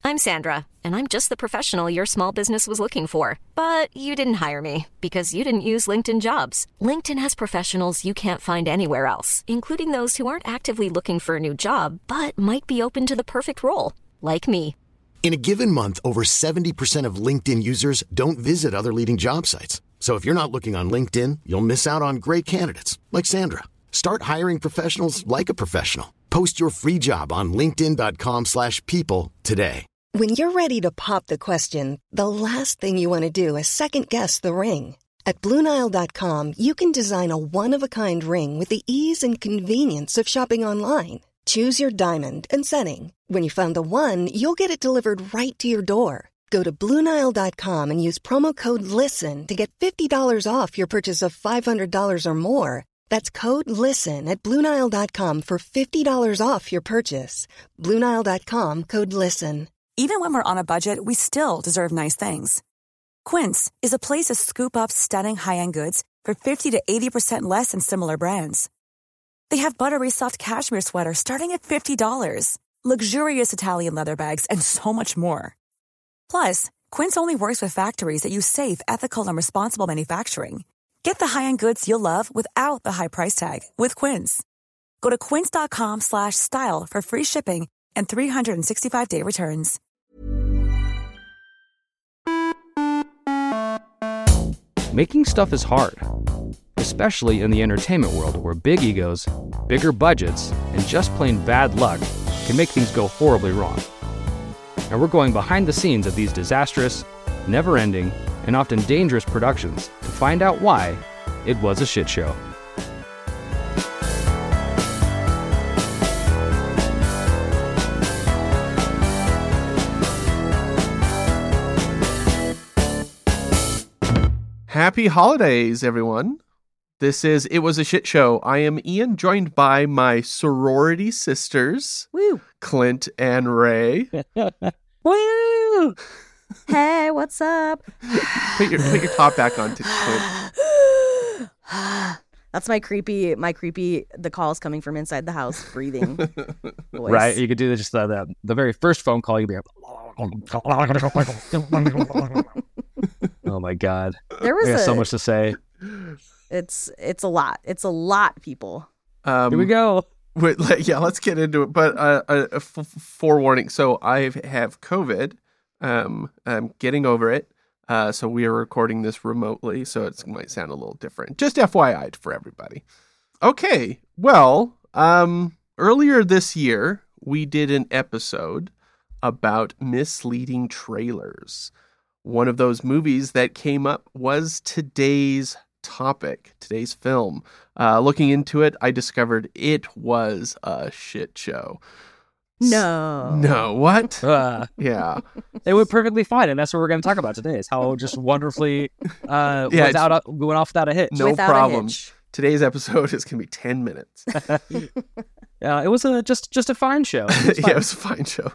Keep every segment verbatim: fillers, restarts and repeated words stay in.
I'm Sandra, and I'm just the professional your small business was looking for. But you didn't hire me because you didn't use LinkedIn Jobs. LinkedIn has professionals you can't find anywhere else, including those who aren't actively looking for a new job, but might be open to the perfect role, like me. In a given month, over seventy percent of LinkedIn users don't visit other leading job sites. So if you're not looking on LinkedIn, you'll miss out on great candidates like Sandra. Start hiring professionals like a professional. Post your free job on linkedin dot com slash people today. When you're ready to pop the question, the last thing you want to do is second-guess the ring. At Blue Nile dot com, you can design a one-of-a-kind ring with the ease and convenience of shopping online. Choose your diamond and setting. When you find the one, you'll get it delivered right to your door. Go to Blue Nile dot com and use promo code LISTEN to get fifty dollars off your purchase of five hundred dollars or more. That's code LISTEN at Blue Nile dot com for fifty dollars off your purchase. Blue Nile dot com, code LISTEN. Even when we're on a budget, we still deserve nice things. Quince is a place to scoop up stunning high-end goods for fifty to eighty percent less than similar brands. They have buttery soft cashmere sweaters starting at fifty dollars, luxurious Italian leather bags, and so much more. Plus, Quince only works with factories that use safe, ethical, and responsible manufacturing. Get the high-end goods you'll love without the high price tag with Quince. Go to quince dot com slash style for free shipping and three sixty-five day returns. Making stuff is hard, especially in the entertainment world where big egos, bigger budgets, and just plain bad luck can make things go horribly wrong. And we're going behind the scenes of these disastrous, never-ending, and often dangerous productions to find out why it was a shit show. Happy holidays, everyone. This is It Was a Shit Show. I am Ian, joined by my sorority sisters, Woo. Clint and Ray. Woo! Hey, what's up? Put your put your top back on, to Clint. That's my creepy, my creepy. The calls coming from inside the house, breathing. Voice. Right? You could do just the, the the very first phone call. You'd be like, oh my god, there was I got a, so much to say. It's it's a lot. It's a lot, people. Um, Here we go. Wait, let, yeah, let's get into it. But uh, a, a f- forewarning. So I have COVID. Um, I'm getting over it. Uh, so we are recording this remotely, so it might sound a little different. Just F Y I for everybody. Okay. Well, um, earlier this year, we did an episode about misleading trailers. One of those movies that came up was today's topic, today's film. Uh, looking into it, I discovered it was a shit show. No. No, what? Uh, Yeah. It went perfectly fine, and that's what we're going to talk about today, is how just wonderfully uh, Yeah, without a, we went off without a hitch. No Without a problem. hitch. Today's episode is going to be ten minutes. Yeah, it was a, just, just a fine show. It was Yeah, fine. it was a fine show.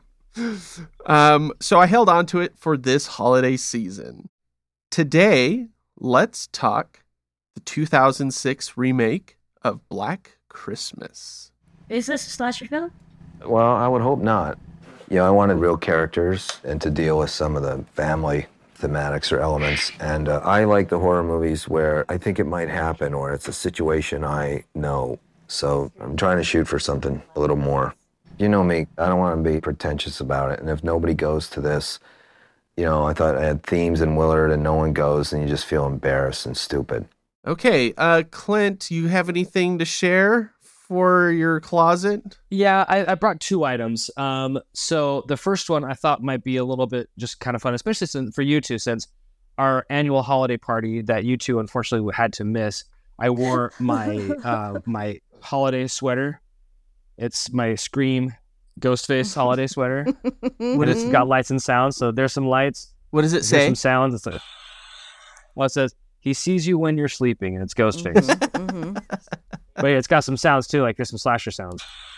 Um, so I held on to it for this holiday season. Today, let's talk the two thousand six remake of Black Christmas. Is this a slasher film? Well, I would hope not. You know, I wanted real characters and to deal with some of the family thematics or elements. And uh, I like the horror movies where I think it might happen or it's a situation I know. So I'm trying to shoot for something a little more. You know me, I don't want to be pretentious about it. And if nobody goes to this, you know, I thought I had themes in Willard and no one goes and you just feel embarrassed and stupid. Okay, uh, Clint, you have anything to share for your closet? Yeah, I, I brought two items. Um, so the first one I thought might be a little bit just kind of fun, especially since, for you two, since our annual holiday party that you two unfortunately had to miss. I wore my uh, my holiday sweater. It's my Scream Ghostface holiday sweater. But it's got lights and sounds, so there's some lights. What does it There's say? some sounds. It's like, well, it says, he sees you when you're sleeping, and it's Ghostface. Mm-hmm, mm-hmm. But yeah, it's got some sounds too, like there's some slasher sounds.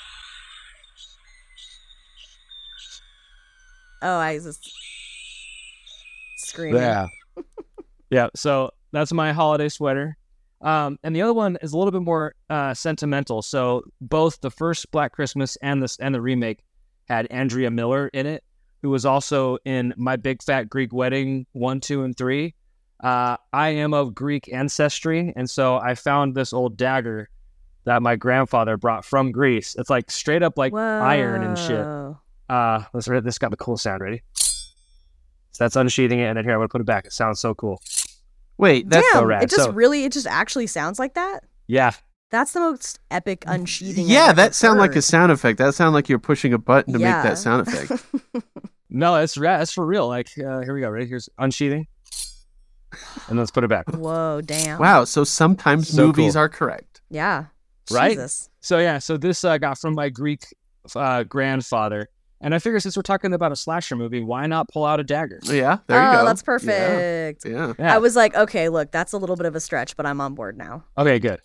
Oh, I just screaming. Yeah. Yeah, so that's my holiday sweater. Um, and the other one is a little bit more uh, sentimental. So both the first Black Christmas and this and the remake had Andrea Miller in it. who was also in My Big Fat Greek Wedding one, two, and three. Uh, I am of Greek ancestry, and so I found this old dagger that my grandfather brought from Greece. It's like straight up like iron and shit. Whoa. Uh, let's read this. Got the cool sound. Ready? So that's unsheathing it, and then here I'm gonna put it back. It sounds so cool. Wait, that's Damn, so rad. it just So- really, it just actually sounds like that. Yeah, That's the most epic unsheathing. yeah, I've that ever sounded like a heard. sound effect. That sounded like you're pushing a button to Yeah. make that sound effect. no, it's ra- it's for real. Like uh, here we go. Ready? Here's unsheathing, and let's put it back. Whoa, damn. Wow, so sometimes So movies cool. are correct. Yeah. Right? Jesus. So yeah, so this uh, got from my Greek uh, grandfather, and I figure since we're talking about a slasher movie, why not pull out a dagger? Yeah, there you oh, go. that's Yeah, perfect. Yeah. Yeah. I was like, okay, look, that's a little bit of a stretch, but I'm on board now. Okay, good.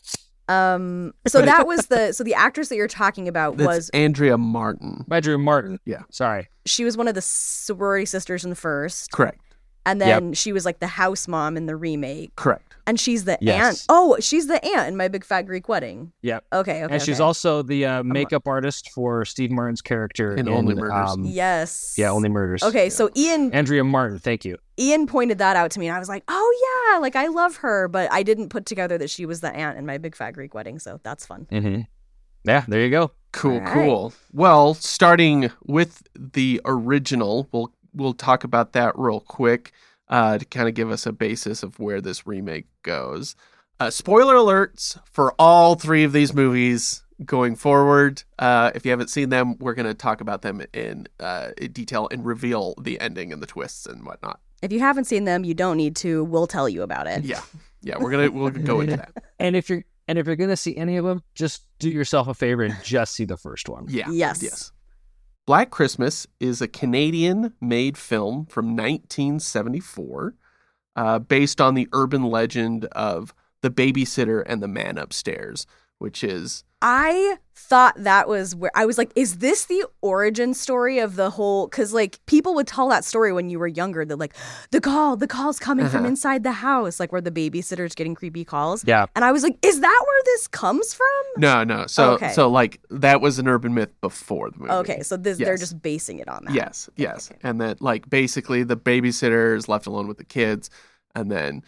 Um, so that was the so the actress that you're talking about That's was Andrea Martin. By Drew Martin. Yeah. Sorry. she was one of the sorority sisters in the first, Correct. and then she was like the house mom in the remake, Correct. and she's the Yes. aunt. Oh, she's the aunt in My Big Fat Greek Wedding. Yep. Okay, okay, and she's okay. also the uh, makeup artist for Steve Martin's character In in, Only Murders. Um, yes, yeah, Only Murders. Okay, so Ian Andrea Martin. Thank you. Ian pointed that out to me, and I was like, oh yeah, like I love her, but I didn't put together that she was the aunt in My Big Fat Greek Wedding, so that's fun. Mm-hmm. Yeah, there you go. Cool, All right. cool. Well, starting with the original, we'll we'll talk about that real quick uh, to kind of give us a basis of where this remake goes. Uh, spoiler alerts for all three of these movies going forward. Uh, if you haven't seen them, we're going to talk about them in, uh, in detail and reveal the ending and the twists and whatnot. If you haven't seen them, you don't need to. We'll tell you about it. Yeah, yeah, we're gonna we'll go into that. And if you're and if you're gonna see any of them, just do yourself a favor and just see the first one. Yeah. Yes. Yes. Black Christmas is a Canadian-made film from nineteen seventy-four, uh, based on the urban legend of the babysitter and the man upstairs, which is I thought that was where I was like, is this the origin story of the whole? Because like people would tell that story when you were younger. That like the call, the call's coming from Uh-huh. inside the house, like where the babysitter's getting creepy calls. Yeah. And I was like, is that where this comes from? no, no. So, Okay. so like that was an urban myth before the movie. Okay, so this they're Yes. just basing it on that. Yes, yes, okay. and that like basically the babysitter is left alone with the kids, and then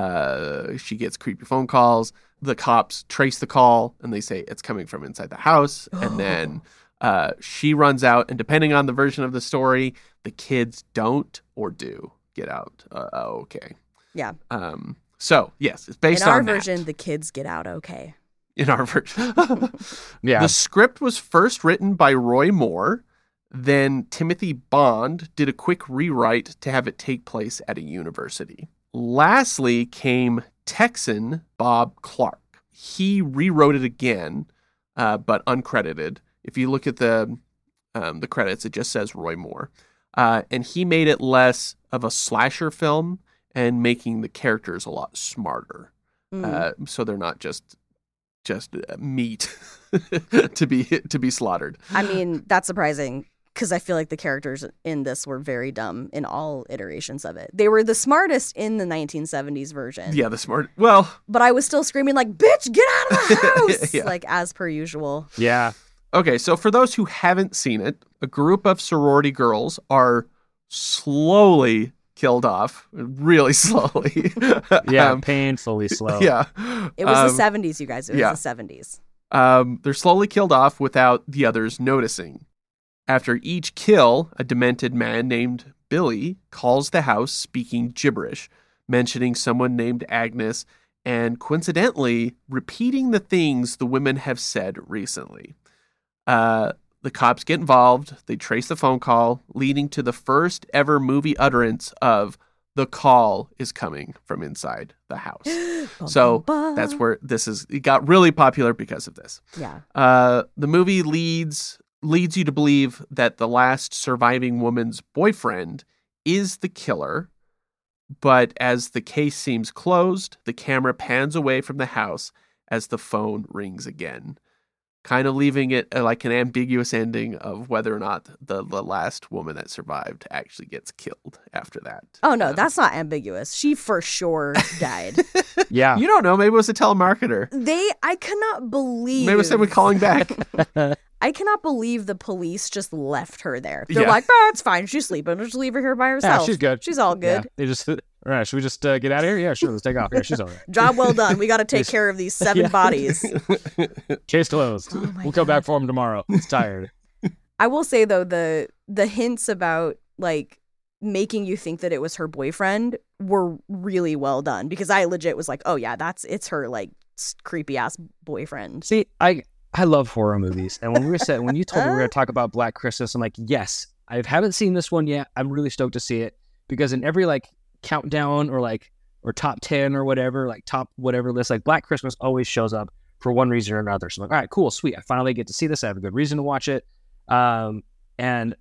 uh, she gets creepy phone calls. The cops trace the call, and they say it's coming from inside the house, and then uh, she runs out. And depending on the version of the story, the kids don't or do get out. Uh, okay. Yeah. Um. So yes, it's based In our on that. version, the kids get out okay. In our version. Yeah. The script was first written by Roy Moore. Then Timothy Bond did a quick rewrite to have it take place at a university. Lastly came Texan Bob Clark. He rewrote it again, uh, but uncredited. If you look at the um, the credits, it just says Roy Moore. Uh, and he made it less of a slasher film and making the characters a lot smarter. Mm. Uh, so they're not just just uh, meat to be to be slaughtered. I mean, that's surprising because I feel like the characters in this were very dumb in all iterations of it. They were the smartest in the nineteen seventies version. Yeah, the smart. Well, But I was still screaming like, bitch, get out of the house! Yeah. Like, as per usual. yeah. okay. So for those who haven't seen it, a group of sorority girls are slowly killed off, really slowly. Yeah. Um, painfully slow. yeah. It was Um, the seventies, you guys. It was yeah. the seventies. Um, they're slowly killed off without the others noticing. After each kill, a demented man named Billy calls the house speaking gibberish, mentioning someone named Agnes, and coincidentally repeating the things the women have said recently. Uh, the cops get involved. They trace the phone call, leading to the first ever movie utterance of "the call is coming from inside the house." So that's where this is. It got really popular because of this. Yeah. Uh, the movie leads leads you to believe that the last surviving woman's boyfriend is the killer, but as the case seems closed, the camera pans away from the house as the phone rings again, kind of leaving it uh, like an ambiguous ending of whether or not the, the last woman that survived actually gets killed after that. Oh, no, Um, that's not ambiguous. She for sure died. Yeah. You don't know. Maybe it was a telemarketer. They, I cannot believe. Maybe it was someone calling back. I cannot believe the police just left her there. They're Yeah. like, oh, it's fine. She's sleeping. Just leave her here by herself. Yeah, she's good. She's all good. Yeah, they just, all right, should we just uh, get out of here? Yeah, sure, let's take off. Yeah, she's all right. Job well done. We got to take Yes. care of these seven Yeah. bodies. Case closed. Oh my we'll come God. back for him tomorrow. He's tired. I will say though, the the hints about like making you think that it was her boyfriend were really well done, because I legit was like, oh yeah, that's it's her like creepy ass boyfriend. See, I I love horror movies, and when we were said when you told me we were going to talk about Black Christmas, I'm like, yes, I haven't seen this one yet. I'm really stoked to see it, because in every like countdown or like or top ten or whatever, like top whatever list, like Black Christmas always shows up for one reason or another. So I'm like, all right, cool, sweet. I finally get to see this. I have a good reason to watch it. Um, and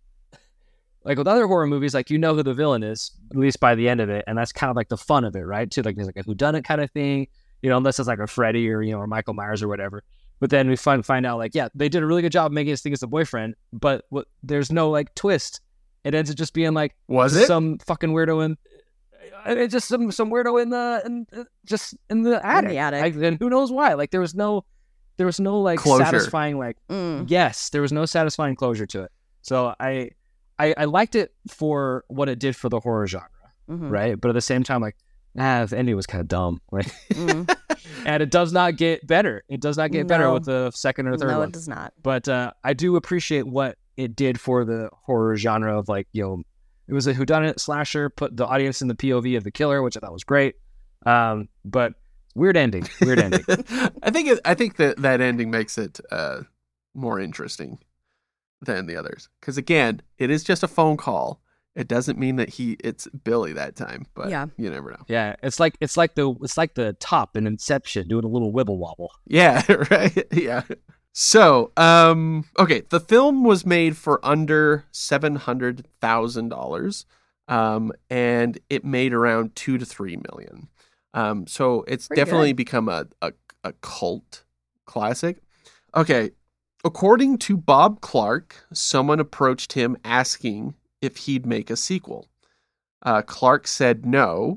like with other horror movies, like you know who the villain is, at least by the end of it, and that's kind of like the fun of it, right? Too, like there's like a whodunit kind of thing, you know, unless it's like a Freddy or you know or Michael Myers or whatever. But then we find find out like, yeah, they did a really good job of making us think it's the boyfriend, but what, there's no like twist. It ends up just being like Was it? some fucking weirdo in it's just some some weirdo in the in, just in the attic. the attic. Like, and who knows why? Like there was no there was no like Closure. satisfying like Mm. yes, there was no satisfying closure to it. So I, I I liked it for what it did for the horror genre, Mhm. right? But at the same time, like, ah, the ending was kind of dumb, right? Mm. And it does not get better. It does not get better No. with the second or third No, one. it does not. But uh, I do appreciate what it did for the horror genre of like, you know, it was a whodunit slasher, put the audience in the P O V of the killer, which I thought was great. Um, but weird ending, weird ending. I think it, I think that that ending makes it uh, more interesting than the others, because again, it is just a phone call. It doesn't mean that he it's Billy that time, but Yeah. you never know. Yeah, it's like it's like the it's like the top in Inception doing a little wibble wobble. Yeah, right. Yeah. So, um, okay, the film was made for under seven hundred thousand dollars, um, and it made around two to three million. Um, so it's Pretty definitely good. become a, a a cult classic. Okay, according to Bob Clark, someone approached him asking if he'd make a sequel. Uh, Clark said no,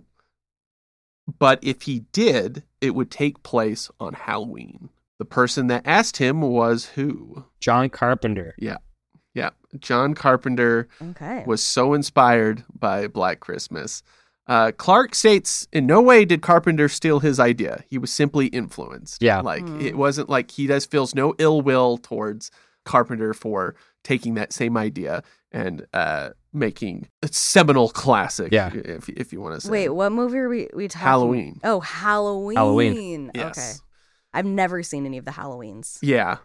but if he did, it would take place on Halloween. The person that asked him was who? John Carpenter. Yeah. Yeah. John Carpenter Okay. was so inspired by Black Christmas. Uh, Clark states, in no way did Carpenter steal his idea. He was simply influenced. Yeah. Like, Mm. it wasn't like he does feels no ill will towards Carpenter for taking that same idea and uh, making a seminal classic, Yeah. if, if you want to say. Wait, what movie are we, we talking? Halloween. Oh, Halloween. Halloween. Yes. Okay. I've never seen any of the Halloweens. Yeah.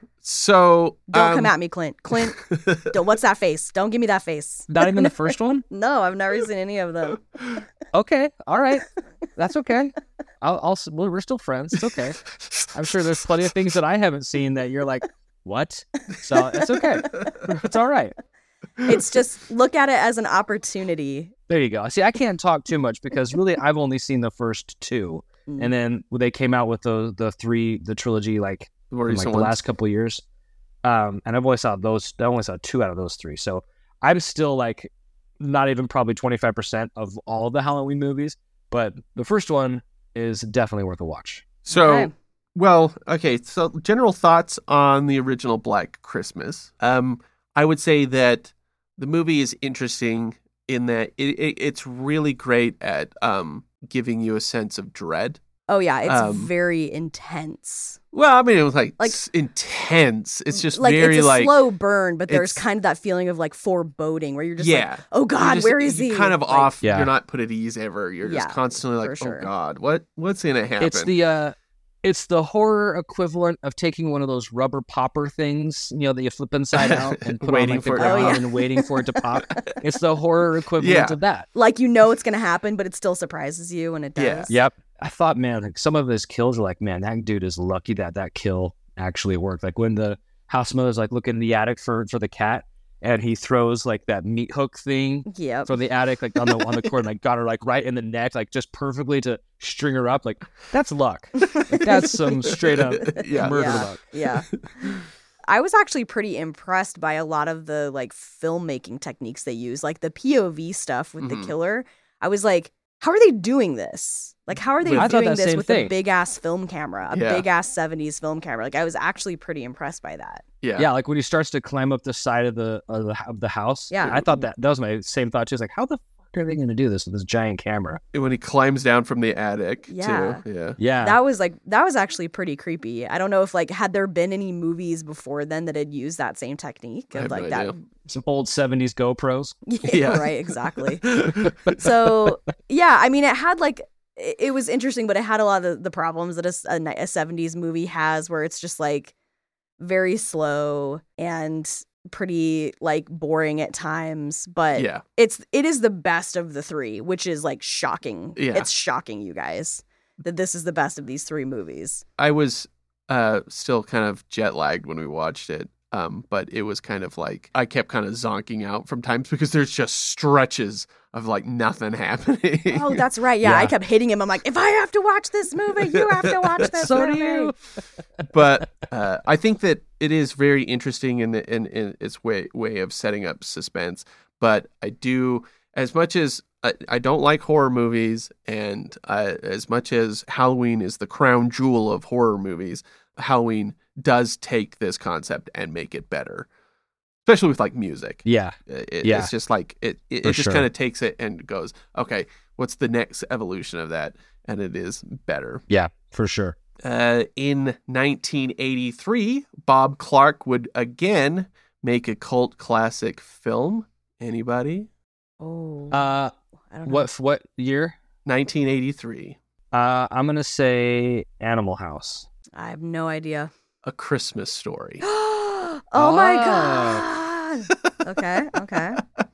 So Don't um, come at me, Clint. Clint, don't, what's that face? Don't give me that face. Not even the first one? No, I've never seen any of them. Okay, all right, that's okay. I'll, I'll well, we're still friends. It's okay. I'm sure there's plenty of things that I haven't seen that you're like, what? So it's okay. It's all right. It's just look at it as an opportunity. There you go. See, I can't talk too much because really I've only seen the first two, Mm. and then they came out with the the three the trilogy like the in, like recent the ones. last couple of years. Um, and I've only saw those. I only saw two out of those three. So I'm still like not even probably twenty-five percent of all of the Halloween movies, but the first one is definitely worth a watch. So, Okay. well, okay. So, general thoughts on the original Black Christmas. Um, I would say that the movie is interesting in that it, it it's really great at um giving you a sense of dread. Oh yeah, it's Um, very intense. Well, I mean, it was like, Like- s- intense. It's just like very it's a like slow burn, but there's it's- kind of that feeling of like foreboding where you're just yeah. like, oh You're God, just- where is you're he? kind of Like, off. Yeah. You're not put at ease ever. You're just Yeah, constantly like, for sure. oh God, what what's gonna happen? It's the uh, it's the horror equivalent of taking one of those rubber popper things, you know, that you flip inside out and put Waiting on like, the for it to ground pop. and waiting for it to pop. It's the horror equivalent Yeah. of that. Like you know it's gonna happen, but it still surprises you when it does. Yeah. Yep. I thought, man, like some of his kills were like, man, that dude is lucky that that kill actually worked. Like when the house mother's like looking in the attic for for the cat, and he throws like that meat hook thing Yep. from the attic, like on the on the cord, and like got her like right in the neck, like just perfectly to string her up. Like that's luck. Like that's some straight up Yeah. murder yeah. luck. Yeah. I was actually pretty impressed by a lot of the like filmmaking techniques they use, like the P O V stuff with Mhm. the killer. I was like, how are they doing this? Like, how are they I thought doing that this same with thing. a big ass film camera, a Yeah. big ass seventies film camera? Like, I was actually pretty impressed by that. Yeah. Yeah, like when he starts to climb up the side of the of the, of the house. Yeah. I thought that that was my same thought too. It's like, how the fuck are they going to do this with this giant camera? When he climbs down from the attic, Yeah. too. Yeah. Yeah, That was like that was actually pretty creepy. I don't know if like had there been any movies before then that had used that same technique I of have like no that. idea. some old seventies GoPros. Yeah, Yeah. right, exactly. So yeah, I mean, it had like it it was interesting, but it had a lot of the, the problems that a, s- a ni- a seventies movie has, where it's just like very slow and pretty like boring at times. But Yeah. it's it is the best of the three, which is like shocking. Yeah. It's shocking, you guys, that this is the best of these three movies. I was uh, still kind of jet lagged when we watched it. Um, but it was kind of like I kept kind of zonking out from times because there's just stretches of like nothing happening. Oh, that's right. Yeah, I Yeah. kept hitting him. I'm like, if I have to watch this movie, you have to watch this So do movie. you. But uh, I think that it is very interesting in, the, in in its way way of setting up suspense. But I do, as much as I, I don't like horror movies, and uh, as much as Halloween is the crown jewel of horror movies, Halloween does take this concept and make it better, especially with like music. Yeah, It, Yeah. It's just like it. It, For it just sure. kind of takes it and goes, okay, what's the next evolution of that? And it is better. yeah, for sure. Uh, in nineteen eighty-three, Bob Clark would again make a cult classic film. Anybody? Oh, Uh, I don't know. what what year? nineteen eighty-three, Uh, I'm gonna say Animal House. I have no idea. A Christmas Story. oh my Oh. god. Okay, okay.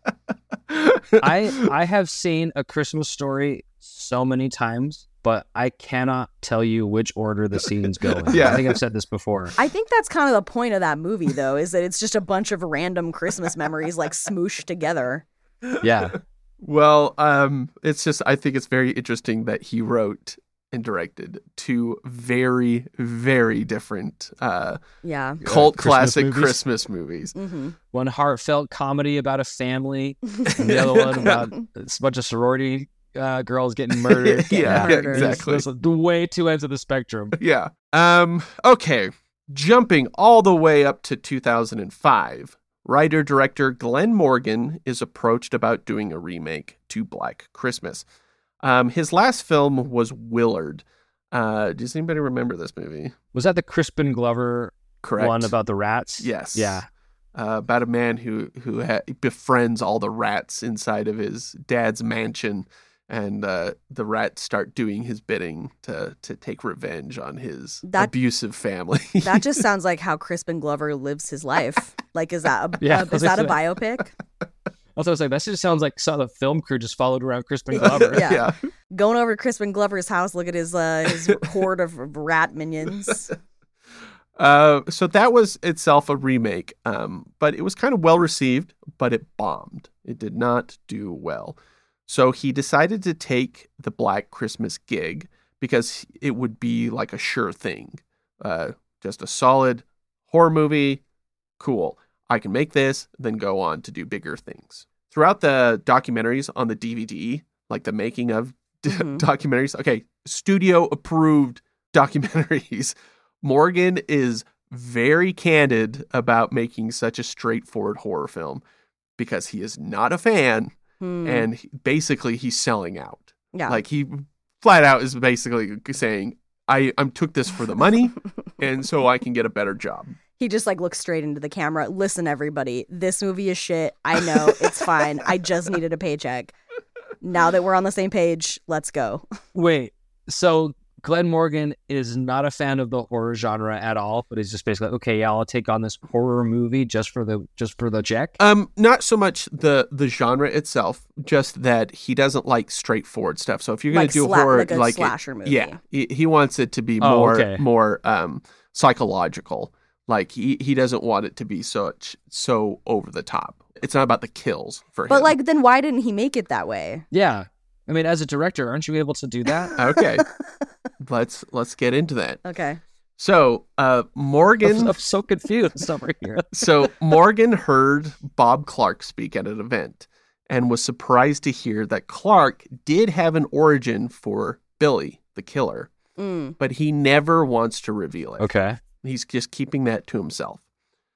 I I have seen A Christmas Story so many times, but I cannot tell you which order the scenes go in. Yeah. I think I've said this before. I think that's kind of the point of that movie, though, is that it's just a bunch of random Christmas memories like smooshed together. Yeah, Well, um, it's just I think it's very interesting that he wrote and directed two very, very different uh, Yeah. cult Christmas classic movies. Christmas movies. Mm-hmm. one heartfelt comedy about a family, and the other one about a bunch of sorority uh, girls getting murdered. Yeah, Yeah, yeah, murdered. exactly. Those are the way two ends of the spectrum. Yeah. Um, okay. Jumping all the way up to two thousand five, writer-director Glenn Morgan is approached about doing a remake to Black Christmas. Um, his last film was Willard. Uh, does anybody remember this movie? Was that the Crispin Glover Correct. one about the rats? Yes. Yeah. Uh, about a man who who ha- befriends all the rats inside of his dad's mansion, and uh, the rats start doing his bidding to to take revenge on his That- abusive family. That just sounds like how Crispin Glover lives his life. Like, is that a, Yeah, a- is that a I was biopic? Also, I was like, that just sounds like some of the film crew just followed around Crispin Glover. Yeah. Going over to Crispin Glover's house, look at his uh, his horde of rat minions. Uh, so that was itself a remake, um, but it was kind of well received, but it bombed. It did not do well. So he decided to take the Black Christmas gig because it would be like a sure thing. Uh, just a solid horror movie. Cool. I can make this, then go on to do bigger things. Throughout the documentaries on the D V D, like the making of d- Mhm. documentaries, okay, studio approved documentaries, Morgan is very candid about making such a straightforward horror film because he is not a fan, Hmm. and he- basically he's selling out. Yeah. Like he flat out is basically saying, I, I took this for the money, and so I can get a better job. He just like looks straight into the camera. Listen, everybody, this movie is shit. I know, it's fine. I just needed a paycheck. Now that we're on the same page, let's go. Wait, so Glenn Morgan is not a fan of the horror genre at all, but he's just basically like, okay, yeah, I'll take on this horror movie just for the just for the check. Um, not so much the the genre itself, just that he doesn't like straightforward stuff. So if you're gonna Like do sla- horror, like a like it- slasher movie. yeah, he, he wants it to be Oh, more okay. more um psychological. Like he he doesn't want it to be such so over the top. It's not about the kills for him. But like, then why didn't he make it that way? Yeah, I mean, as a director, aren't you able to do that? okay, let's let's get into that. Okay. So uh, Morgan. I'm, I'm so confused over here. So Morgan heard Bob Clark speak at an event and was surprised to hear that Clark did have an origin for Billy, the killer, Mm. but he never wants to reveal it. Okay. He's just keeping that to himself.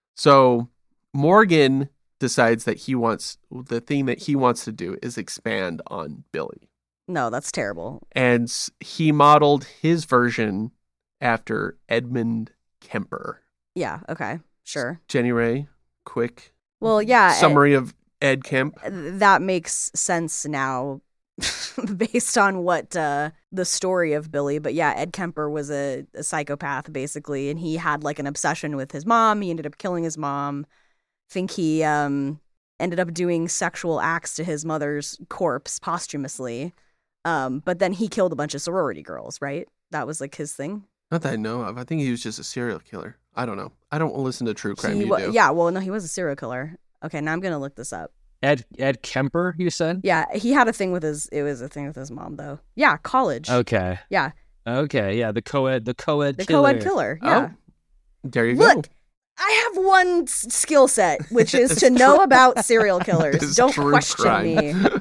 So Morgan decides that he wants, the thing that he wants to do is expand on Billy. No, that's terrible. And s- he modeled his version after Edmund Kemper. Yeah, okay, sure. Jenny Ray, quick Well, yeah. summary of Ed Kemp. That makes sense now based on what uh, the story of Billy. But yeah, Ed Kemper was a, a psychopath, basically, and he had like an obsession with his mom. He ended up killing his mom. I think he um, ended up doing sexual acts to his mother's corpse posthumously. Um, but then he killed a bunch of sorority girls, right? That was like his thing. Not that I know of. I think he was just a serial killer. I don't know. I don't listen to true crime. He You wa- do. Yeah, well, no, he was a serial killer. Okay, now I'm going to look this up. Ed Ed Kemper, you said? Yeah, he had a thing with his, it was a thing with his mom, though. Yeah, college. Okay. Yeah, Okay. Yeah. The co-ed, the co-ed the killer. co-ed killer. Yeah. There you Look, go. I have one s- skill set, which is to know about serial killers. It's Don't true question crime.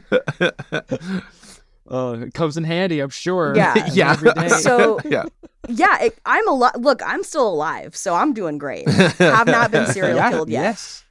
me. Oh, it comes in handy, I'm sure. Yeah. Yeah. Every day. So, yeah. yeah, it, I'm alive. Look, I'm still alive, so I'm doing great. Have not been serial Yeah, killed yet. Yes.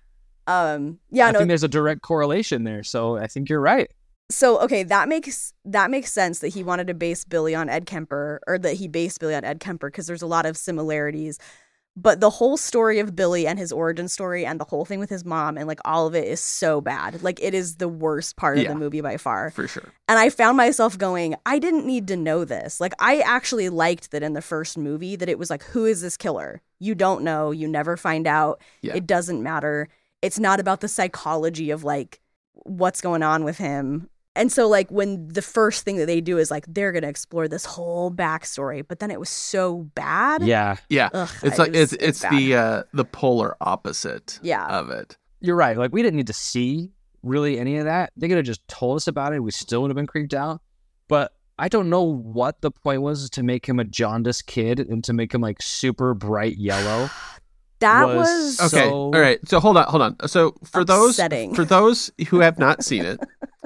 Um, yeah, I no. think there's a direct correlation there, so I think you're right. So okay, that makes that makes sense that he wanted to base Billy on Ed Kemper, or that he based Billy on Ed Kemper, because there's a lot of similarities. But the whole story of Billy and his origin story and the whole thing with his mom and like all of it is so bad. Like it is the worst part of Yeah. the movie by far. For sure. And I found myself going, I didn't need to know this. Like I actually liked that in the first movie that it was like, who is this killer? You don't know. You never find out. Yeah. It doesn't matter. It's not about the psychology of like what's going on with him. And so like when the first thing that they do is like they're going to explore this whole backstory, but then it was so bad. Yeah. Yeah. Ugh, it's it like was- it's it's bad. the uh the polar opposite Yeah. of it. You're right. Like, we didn't need to see really any of that. They could have just told us about it. We still would have been creeped out. But I don't know what the point was to make him a jaundiced kid and to make him like super bright yellow. That was- was, Okay. So- All right. So hold on, hold on. So for Upsetting. those for those who have not seen it,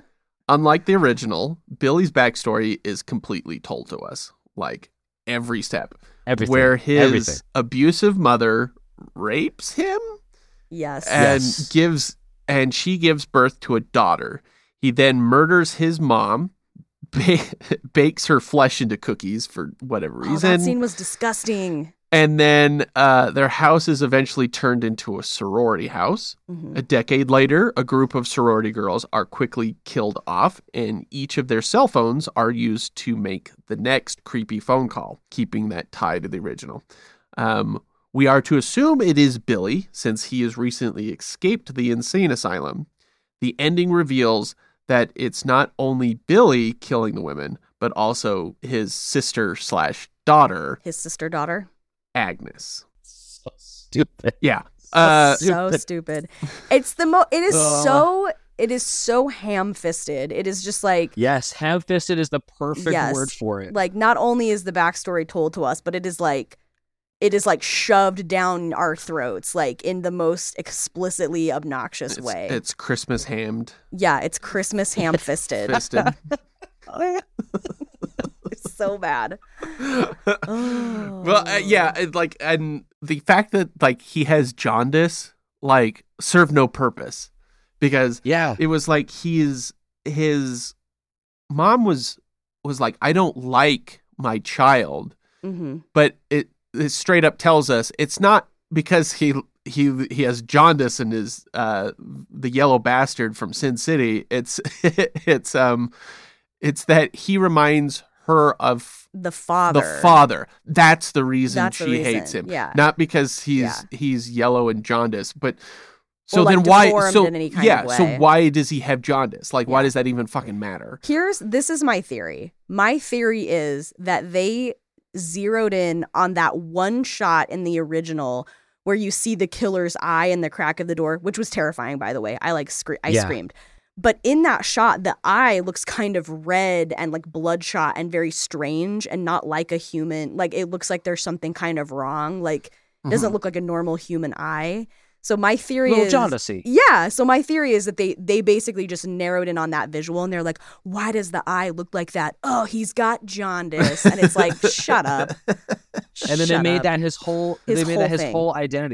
unlike the original, Billy's backstory is completely told to us, like every step. Everything. Where his Everything. abusive mother rapes him yes. and Yes. gives and she gives birth to a daughter. He then murders his mom, ba- bakes her flesh into cookies for whatever Oh, reason. that scene was disgusting. And then uh, their house is eventually turned into a sorority house. Mhm. A decade later, a group of sorority girls are quickly killed off, and each of their cell phones are used to make the next creepy phone call, keeping that tie to the original. Um, we are to assume it is Billy, since he has recently escaped the insane asylum. The ending reveals that it's not only Billy killing the women, but also his sister slash daughter, His sister daughter. Agnes. So stupid. Yeah. Uh, so stupid. It's the mo it is Ugh. so it is so ham-fisted. It is just like Yes, ham-fisted is the perfect Yes. word for it. like not only is the backstory told to us, but it is like it is like shoved down our throats, like in the most explicitly obnoxious it's, way. it's Christmas hammed, yeah, it's Christmas ham-fisted. fisted. It's so bad. Oh. Well, uh, yeah, it, like, and the fact that like he has jaundice, like, served no purpose, because yeah. it was like he's his mom was was like, I don't like my child, hmm but it, it straight up tells us it's not because he he he has jaundice and is uh the yellow bastard from Sin City. It's it's um it's that he reminds her of The father. the father. That's the reason That's the she reason, hates him. yeah. Not because he's Yeah. he's yellow and jaundice, but so Or, like, then why deformed so in any kind yeah, of so way. why does he have jaundice? Like why Yeah. does that even fucking matter? Here's this is my theory. My theory is that they zeroed in on that one shot in the original where you see the killer's eye in the crack of the door, which was terrifying, by the way. I like scre- I Yeah. screamed. But in that shot, the eye looks kind of red and like bloodshot and very strange and not like a human. Like it looks like there's something kind of wrong. Like it doesn't Mhm. look like a normal human eye. So my theory Little is jaundicey. yeah. So my theory is that they they basically just narrowed in on that visual, and they're like, "Why does the eye look like that? Oh, he's got jaundice." And it's like, shut up. And then they Shut made up. that his whole His they made whole that his thing. whole identity.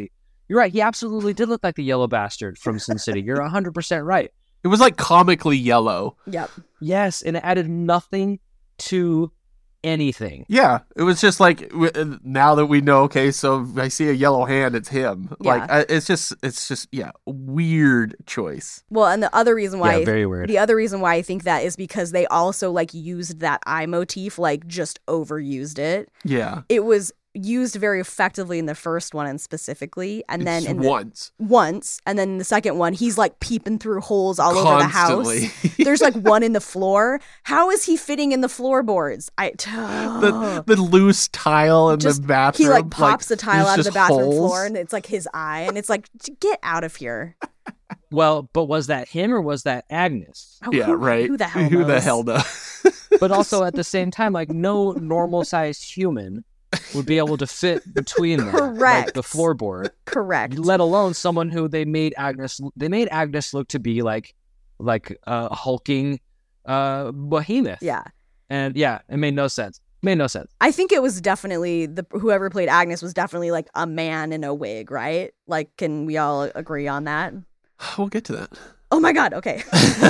You're right. He absolutely did look like the yellow bastard from Sin City. You're one hundred percent right. It was like comically yellow. Yep. Yes, and it added nothing to anything. Yeah, it was just like w- now that we know. Okay, so if I see a yellow hand, it's him. Yeah. Like I, it's just, it's just, yeah, weird choice. Well, and the other reason why Yeah, very weird. the other reason why I think that is because they also like used that eye motif, like just overused it. Yeah, It was used very effectively in the first one and specifically, and then Just in the, once. once, and then in the second one, he's like peeping through holes all over the Constantly. house. There's like one in the floor. How is he fitting in the floorboards? I the the loose tile in just the bathroom. he like pops the tile there's out of the just bathroom holes. floor, and it's like his eye, and it's like get out of here. Well, but was that him or was that Agnes? Oh, Yeah, who, right. Who the hell? Who the knows? hell knows? But also at the same time, like no normal-sized human would be able to fit between them, like Correct. the floorboard. Correct. Let alone someone who they made Agnes. They made Agnes look to be like, like a hulking uh, behemoth. Yeah. And yeah, it made no sense. Made no sense. I think it was definitely the whoever played Agnes was definitely like a man in a wig, right? Like, can we all agree on that? We'll get to that. Oh my God! Okay.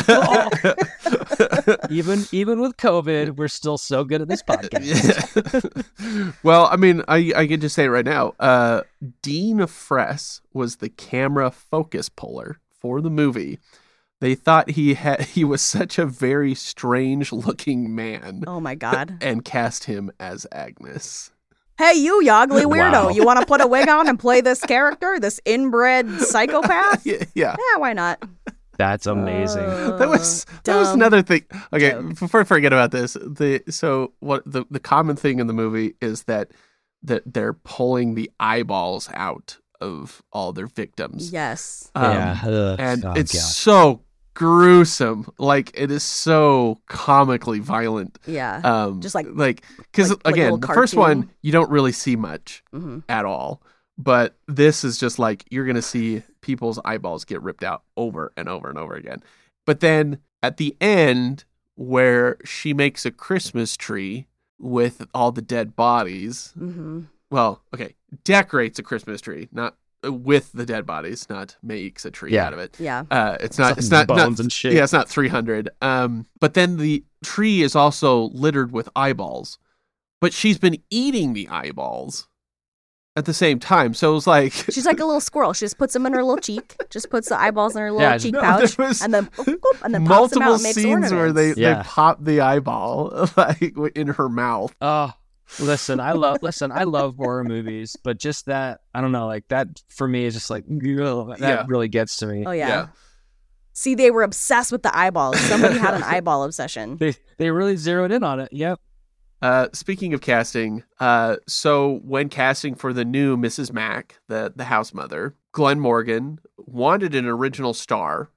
Even even with COVID, we're still so good at this podcast. Yeah. Well, I mean, I I can just say it right now. Uh, Dean Fress was the camera focus puller for the movie. They thought he had he was such a very strange looking man. Oh my God. And cast him as Agnes. Hey, you, you ugly weirdo! Wow. You want to put a wig on and play this character, this inbred psychopath? Yeah, yeah. Yeah, why not? That's amazing. That was that was dumb another thing. Okay, joke. before I forget about this, the so what the the common thing in the movie is that that they're pulling the eyeballs out of all their victims. Yes. Um, yeah, Ugh. and Oh, it's God. so gruesome. Like it is so comically violent. Yeah. Um, Just like- like because like- like a again, little the first cartoon. one you don't really see much hmm at all. But this is just like you're going to see people's eyeballs get ripped out over and over and over again. But then at the end, where she makes a Christmas tree with all the dead bodies, hmm well, okay, decorates a Christmas tree, not uh, with the dead bodies, not makes a tree Yeah. out of it. Yeah. Uh, it's not. It's Some not bones not- and shit. Yeah, it's not three hundred. Um, but then the tree is also littered with eyeballs. But she's been eating the eyeballs at the same time. So it was like She's like a little squirrel. She just puts them in her little cheek. Just puts the eyeballs in her little Yeah, cheek no, pouch, there was and then boop, boop, and then pops them multiple out and makes scenes where they, ornaments. Yeah. they pop the eyeball like in her mouth. Oh, listen, I love listen, I love horror movies, but just that, I don't know, like that for me is just like ugh, that Yeah. really gets to me. Oh yeah. Yeah. See, they were obsessed with the eyeballs. Somebody had an eyeball obsession. They they really zeroed in on it. Yep. Uh, speaking of casting, uh, so when casting for the new Missus Mack, the the house mother, Glenn Morgan wanted an original star,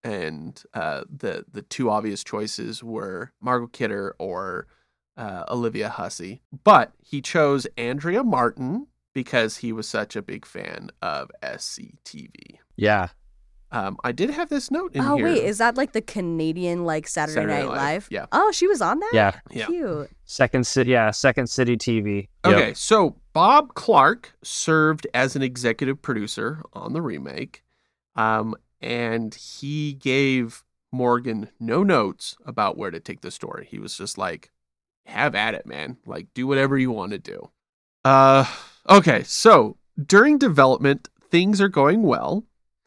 and uh, the the two obvious choices were Margot Kidder or uh, Olivia Hussey, but he chose Andrea Martin because he was such a big fan of S C T V. Yeah. Um, I did have this note in Oh here. wait, is that like the Canadian like Saturday, Saturday Night Night Live, Live? yeah. Oh, she was on that. Yeah. Yeah. Cute. Second city yeah, Second City T V. Yep. Okay, so Bob Clark served as an executive producer on the remake, um, and he gave Morgan no notes about where to take the story. He was just like, have at it, man. Like, do whatever you want to do. Uh, okay, so during development, things are going well.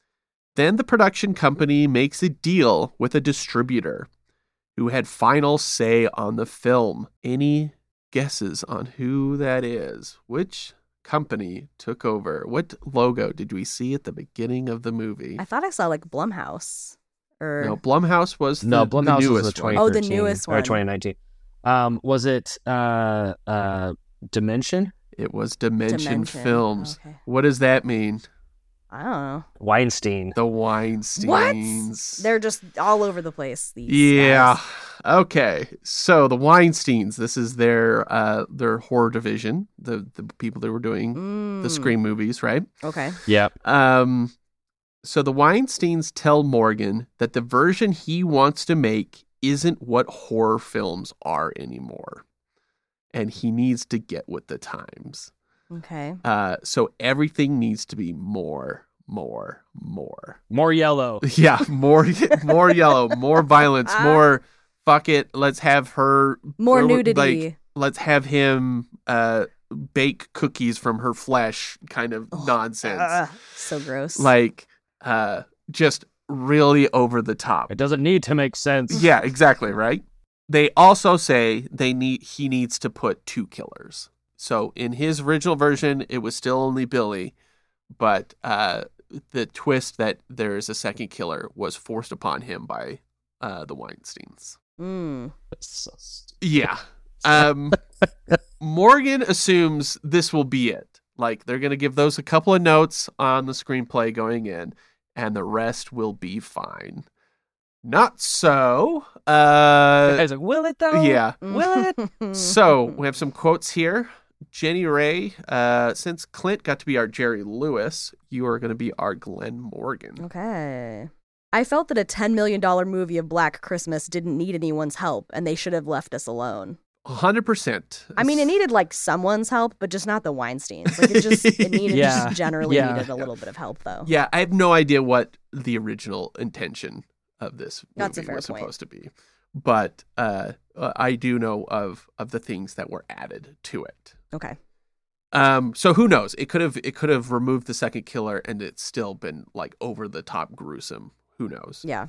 Then the production company makes a deal with a distributor who had final say on the film. Any guesses on who that is? Which company took over? What logo did we see at the beginning of the movie? I thought I saw like Blumhouse. Or No, Blumhouse was the, No, the Blumhouse was newest the one. twenty Oh, the thirteen newest or one. twenty nineteen. Um, was it uh uh Dimension? It was Dimension, Dimension. Films. Okay. What does that mean? I don't know. Weinstein. The Weinsteins. What? They're just all over the place. These Yeah. guys. Okay. So the Weinsteins, this is their uh their horror division, the the people that were doing the Mm. Scream movies, right? Okay. Yep. Um so the Weinsteins tell Morgan that the version he wants to make isn't what horror films are anymore. And he needs to get with the times. Okay. Uh, so everything needs to be more, more, more. More yellow. Yeah, more, more yellow, more violence, more. Fuck it. Let's have her More uh, nudity. Like, let's have him uh, bake cookies from her flesh. Kind of Ugh. nonsense. Ugh, so gross. Like, uh, just really over the top. It doesn't need to make sense. Yeah, exactly. Right. They also say they need he needs to put two killers. So in his original version, it was still only Billy, but uh, the twist that there is a second killer was forced upon him by uh, the Weinsteins. Mm. So stupid. Yeah. Um, Morgan assumes this will be it. Like, they're going to give those a couple of notes on the screenplay going in, and the rest will be fine. Not so. Uh, I was like, will it though? yeah. Will it? So we have some quotes here. Jenny Ray, uh, since Clint got to be our Jerry Lewis, you are going to be our Glenn Morgan. Okay. I felt that a ten million dollars movie of Black Christmas didn't need anyone's help, and they should have left us alone. one hundred percent. I mean, it needed, like, someone's help, but just not the Weinsteins. Like, it just, it needed, Yeah. just generally Yeah. needed a little bit of help, though. Yeah, I have no idea what the original intention of this movie That's a fair was point. supposed to be. But uh, uh, I do know of of the things that were added to it. Okay. Um, so who knows? It could have it could have removed the second killer and it's still been like over the top gruesome. Who knows? Yeah.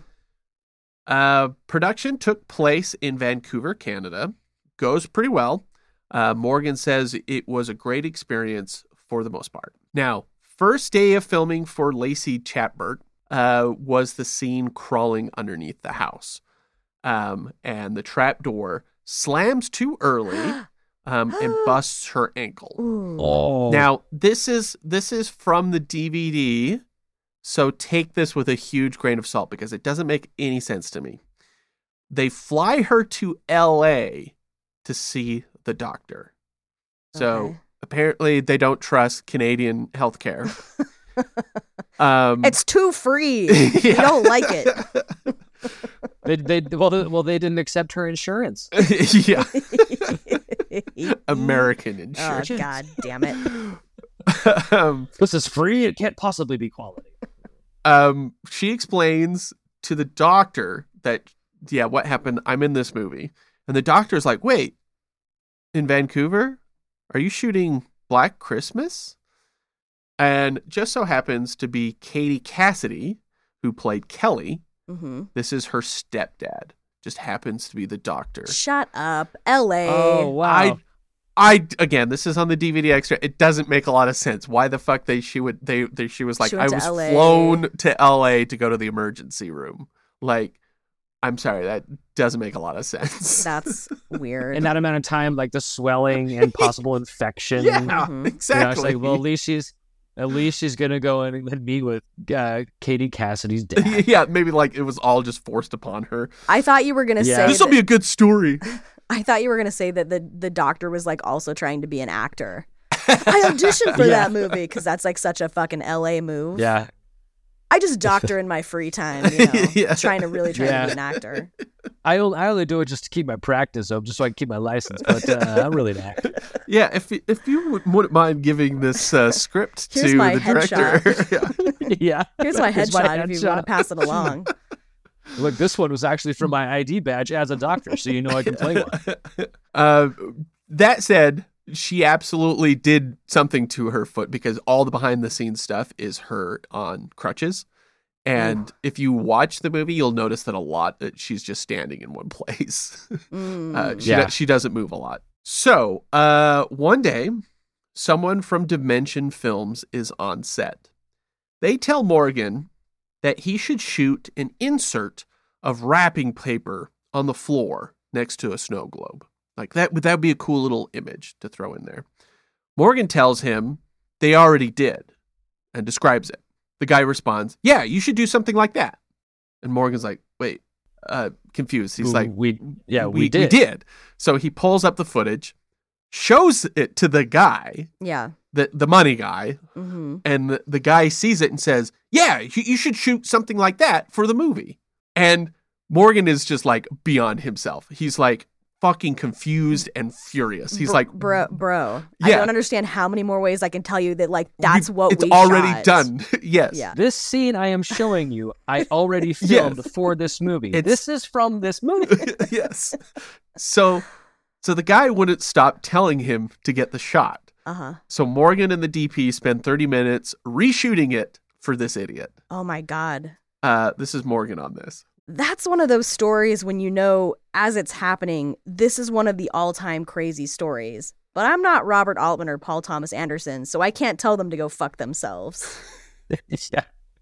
Uh, production took place in Vancouver, Canada. Goes pretty well. Uh, Morgan says it was a great experience for the most part. Now, first day of filming for Lacey Chatbert uh, was the scene crawling underneath the house. Um, and the trap door slams too early um, and busts her ankle. Ooh. Oh. Now, this is this is from the D V D, so take this with a huge grain of salt because it doesn't make any sense to me. They fly her to L A to see the doctor. So Okay. apparently they don't trust Canadian healthcare. um, It's too free. You yeah. don't like it. They, they, well, they, well, they didn't accept her insurance. yeah, American Oh, insurance. God damn it. um, This is free. It can't possibly be quality. um, she explains to the doctor that, yeah, what happened? I'm in this movie. And the doctor's like, wait, in Vancouver? Are you shooting Black Christmas? And just so happens to be Katie Cassidy, who played Kelly. Mm-hmm. This is her stepdad. Just happens to be the doctor. Shut up. L A. Oh, wow. I, I again, this is on the D V D extra. It doesn't make a lot of sense. Why the fuck they she would they, they she was like, She I went to was L A. flown to L A to go to the emergency room. Like, I'm sorry, that doesn't make a lot of sense. That's weird. In that amount of time, like the swelling and possible infection. yeah, Mhm. You know, exactly. it's like, well, at least she's, at least she's gonna go in and meet with uh, Katie Cassidy's dad. yeah, maybe like it was all just forced upon her. I thought you were gonna Yeah. say This will that- be a good story. I thought you were gonna say that the the doctor was like also trying to be an actor. I auditioned for Yeah. that movie because that's like such a fucking L A move. Yeah, I just doctor in my free time, you know, Yeah. trying to really try Yeah. to be an actor. I only, I only do it just to keep my practice up, just so I can keep my license. But uh, I'm really an actor. Yeah, if if you would- wouldn't mind giving this uh, script Here's to my the director. Yeah. Yeah. Here's my Here's headshot my if you want headshot. to pass it along. Look, this one was actually for my I D badge as a doctor, so you know I can play one. Uh, that said, she absolutely did something to her foot because all the behind the scenes stuff is her on crutches. And if you watch the movie, you'll notice that a lot that she's just standing in one place. Mm. uh, she, Yeah. do- she doesn't move a lot. So uh, one day, someone from Dimension Films is on set. They tell Morgan that he should shoot an insert of wrapping paper on the floor next to a snow globe. Like that would that would be a cool little image to throw in there. Morgan tells him they already did and describes it. The guy responds, yeah, you should do something like that. And Morgan's like, wait, uh, confused. He's like, we, yeah, we, we did. We did. So he pulls up the footage, shows it to the guy, Yeah. the, the money guy, Mm-hmm. and the, the guy sees it and says, yeah, you, you should shoot something like that for the movie. And Morgan is just like beyond himself. He's like, fucking confused and furious. He's Br- like, bro, bro. I Yeah. don't understand how many more ways I can tell you that, like, that's what it's we already shot. done. Yes. Yeah. This scene I am showing you, I already filmed Yes. for this movie. It's- This is from this movie. Yes. So, so the guy wouldn't stop telling him to get the shot. Uh-huh. So Morgan and the D P spend thirty minutes reshooting it for this idiot. Oh, my God. Uh, this is Morgan on this. That's one of those stories when you know, as it's happening, this is one of the all-time crazy stories. But I'm not Robert Altman or Paul Thomas Anderson, so I can't tell them to go fuck themselves. yeah.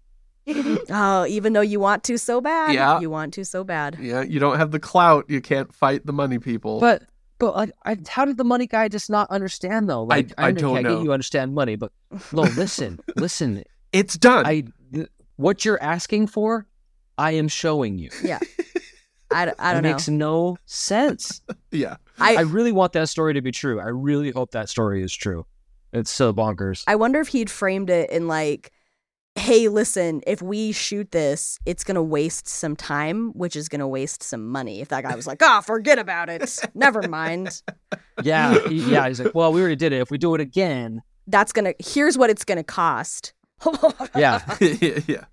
Oh, even though you want to so bad. Yeah. You want to so bad. Yeah, you don't have the clout. You can't fight the money people. But but like, I, how did the money guy just not understand though? Like I under- don't I know. get you understand money, but no, listen, listen. it's done. I what you're asking for, I am showing you. Yeah. I, I It don't know. makes no sense. yeah. I I, really want that story to be true. I really hope that story is true. It's so bonkers. I wonder if he'd framed it in like, hey, listen, if we shoot this, it's going to waste some time, which is going to waste some money. If that guy was like, oh, forget about it. Never mind. yeah, he- yeah. He's like, well, we already did it. If we do it again, That's going to, here's what it's going to cost. yeah. yeah.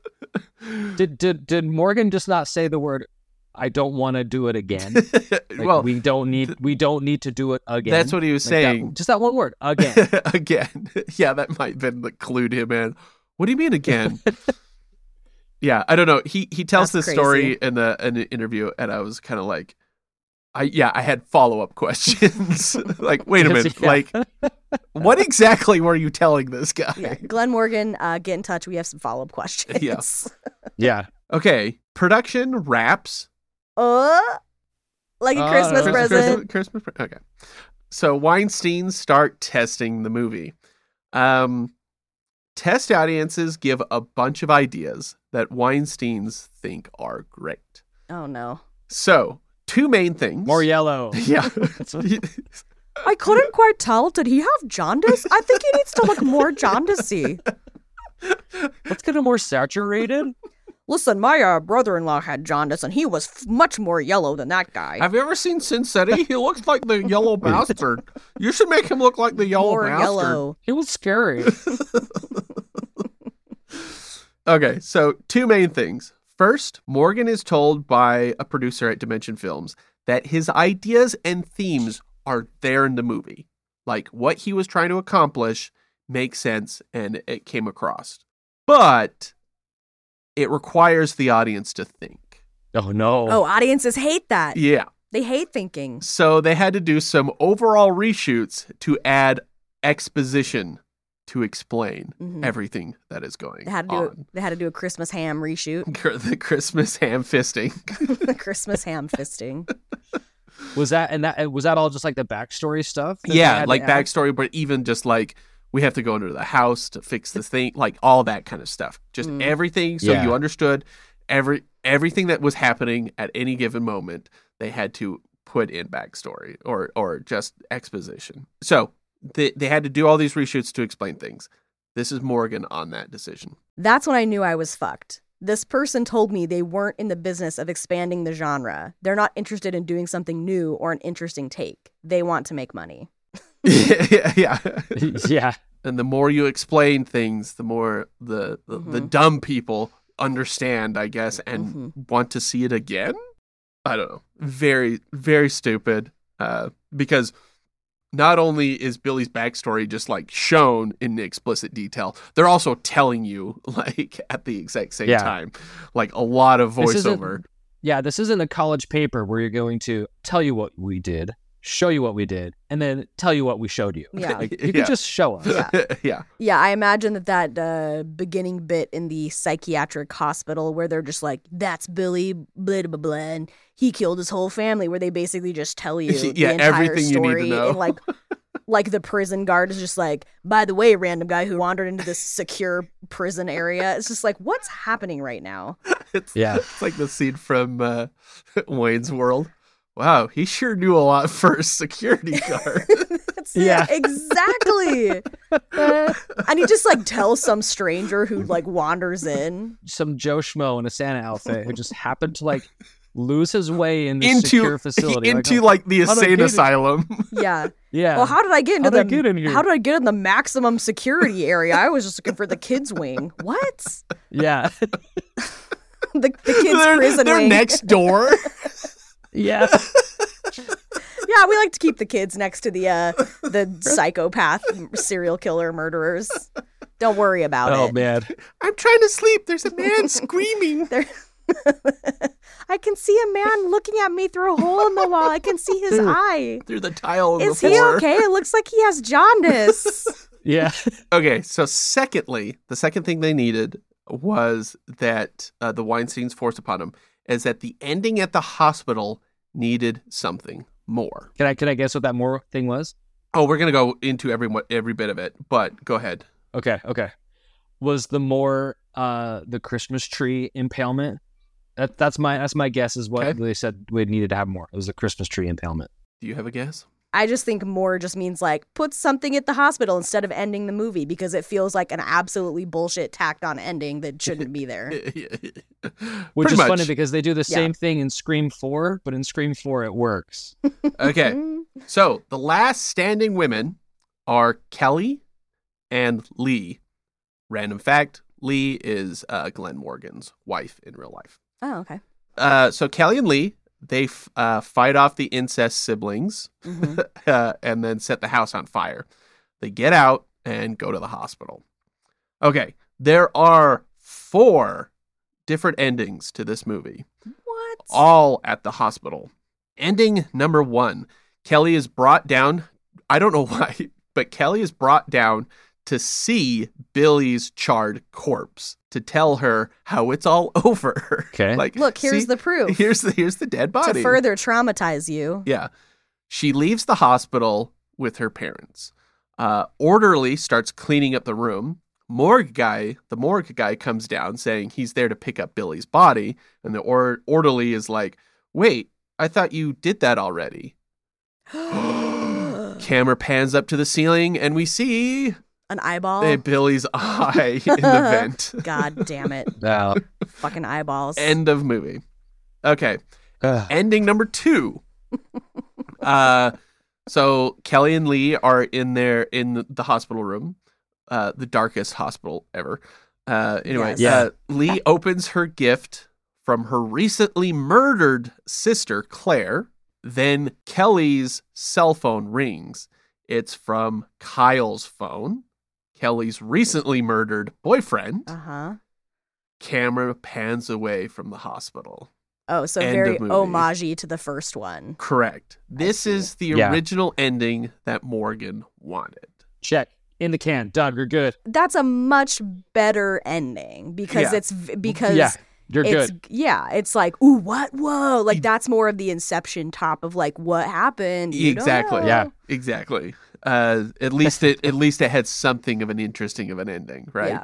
Did did did Morgan just not say the word? I don't want to do it again. Like, well, we don't need we don't need to do it again. that's what he was Like that- saying. just that one word again. again. Yeah, that might have been the clued him in. What do you mean again? Yeah, I don't know. He he tells That's this story crazy. in the in the interview, and I was kind of like, I yeah, I had follow up questions. Like, wait a minute, Yeah. like, what exactly were you telling this guy? Yeah. Glenn Morgan, uh, get in touch. We have some follow up questions. Yeah. yeah. Okay, production wraps. Uh, like a Uh, Christmas Christmas present. Christmas, Christmas. Okay, so Weinstein start testing the movie. Um, test audiences give a bunch of ideas that Weinsteins think are great. Oh, no. So, two main things. More yellow. Yeah. I couldn't quite tell. Did he have jaundice? I think he needs to look more jaundicey. Let's get it more saturated. Listen, my uh, brother-in-law had jaundice, and he was f- much more yellow than that guy. Have you ever seen Sin City? He looks like the yellow bastard. You should make him look like the yellow more bastard. yellow. It was scary. Okay, so two main things. First, Morgan is told by a producer at Dimension Films that his ideas and themes are there in the movie. Like, what he was trying to accomplish makes sense and it came across. But it requires the audience to think. Oh no. Oh, audiences hate that. Yeah. They hate thinking. So they had to do some overall reshoots to add exposition to explain Mhm. everything that is going They had to do. on. They had to do a Christmas ham reshoot. The Christmas ham fisting. Christmas ham fisting. Was that and that was that all just like the backstory stuff? that they Yeah, had to like add? backstory, but even just like we have to go into the house to fix this thing, like all that kind of stuff. Just Mm. everything, so Yeah. you understood every everything that was happening at any given moment. They had to put in backstory or or just exposition. So they they had to do all these reshoots to explain things. This is Morgan on that decision. That's when I knew I was fucked. This person told me they weren't in the business of expanding the genre. They're not interested in doing something new or an interesting take. They want to make money. yeah, yeah. yeah. And the more you explain things, the more the the, the Mhm. dumb people understand, I guess, and Mhm. want to see it again. I don't know. Very, very stupid. Uh, because not only is Billy's backstory just like shown in explicit detail, they're also telling you like at the exact same Yeah. time, like a lot of This isn't- voiceover. Yeah, this isn't a college paper where you're going to tell you what we did, show you what we did, and then tell you what we showed you. Yeah. Like, you Yeah. can just show us. Yeah. yeah. Yeah, I imagine that that uh, beginning bit in the psychiatric hospital where they're just like, that's Billy, blah, blah, blah, and he killed his whole family, where they basically just tell you Yeah, the entire everything you need to story. know. And like, like the prison guard is just like, by the way, random guy who wandered into this secure prison area. It's just like, what's happening right now? It's, Yeah. it's like the scene from uh, Wayne's World. Wow, he sure knew a lot for a security guard. That's Yeah. it, exactly. Uh, and he just like tells some stranger who like wanders in. Some Joe Schmo in a Santa outfit who just happened to like lose his way in this into secure facility. into like, like the how did I insane get in- asylum. Yeah. yeah. Well, how did I get into How did the I get in here? How did I get in the maximum security area? I was just looking for the kids wing. What? yeah. the, the kids they're, prison they're wing. next door. yeah. Yeah, we like to keep the kids next to the uh, the psychopath serial killer murderers. Don't worry about Oh it. man. I'm trying to sleep. There's a man screaming. There- I can see a man looking at me through a hole in the wall. I can see his eye. Through the tile on Is the he floor. okay? It looks like he has jaundice. Yeah. Okay, so secondly, the second thing they needed was that uh, the Weinsteins forced upon them is that the ending at the hospital needed something more. Can I can I guess what that more thing was? Oh, we're gonna go into every mo- every bit of it, but go ahead. Okay, okay. Was the more uh the Christmas tree impalement? That that's my that's my guess is what Okay. they said we needed to have more. It was the Christmas tree impalement. Do you have a guess? I just think more just means like put something at the hospital instead of ending the movie because it feels like an absolutely bullshit tacked on ending that shouldn't be there. Which Pretty is much. funny because they do the Yeah. same thing in Scream four, but in Scream four it works. Okay, Mm. so the last standing women are Kelly and Lee. Random fact: Lee is uh, Glenn Morgan's wife in real life. Oh, okay. Uh, so Kelly and Lee, they f- uh, fight off the incest siblings Mhm. uh, and then set the house on fire. They get out and go to the hospital. Okay, there are four different endings to this movie, What? all at the hospital. Ending number one, Kelly is brought down. I don't know why, but Kelly is brought down to see Billy's charred corpse to tell her how it's all over. Okay. Like, Look, here's see, the proof. Here's the here's the dead body. To further traumatize you. Yeah. She leaves the hospital with her parents. Uh, orderly starts cleaning up the room. Morgue guy, the morgue guy comes down saying he's there to pick up Billy's body. And the or- orderly is like, wait, I thought you did that already. Camera pans up to the ceiling and we see An eyeball. uh, Billy's eye in the vent. God damn it. Wow. Fucking eyeballs. End of movie. Okay. Ugh. Ending number two. uh, so Kelly and Lee are in there in the hospital room, uh, the darkest hospital ever. Uh, anyway, Yes. Yeah. uh, Lee opens her gift from her recently murdered sister, Claire. Then Kelly's cell phone rings. It's from Kyle's phone, Kelly's recently murdered boyfriend. Uh-huh. Camera pans away from the hospital. Oh, so End very of movie. homage-y to the first one. Correct. This see. is the Yeah. original ending that Morgan wanted. Check. In the can. Done. You're good. That's a much better ending because Yeah. it's v- because yeah. You're it's good. yeah, it's like, ooh, what? Whoa. Like that's more of the Inception top of like what happened. You don't Exactly. know. Yeah. Exactly. Uh, at least it at least it had something of an interesting of an ending, right? Yeah.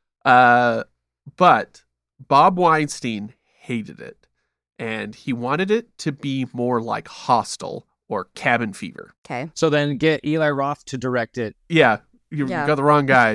Uh, but Bob Weinstein hated it, and he wanted it to be more like Hostel or Cabin Fever. Okay. So then get Eli Roth to direct it. Yeah, you, Yeah. you got the wrong guy.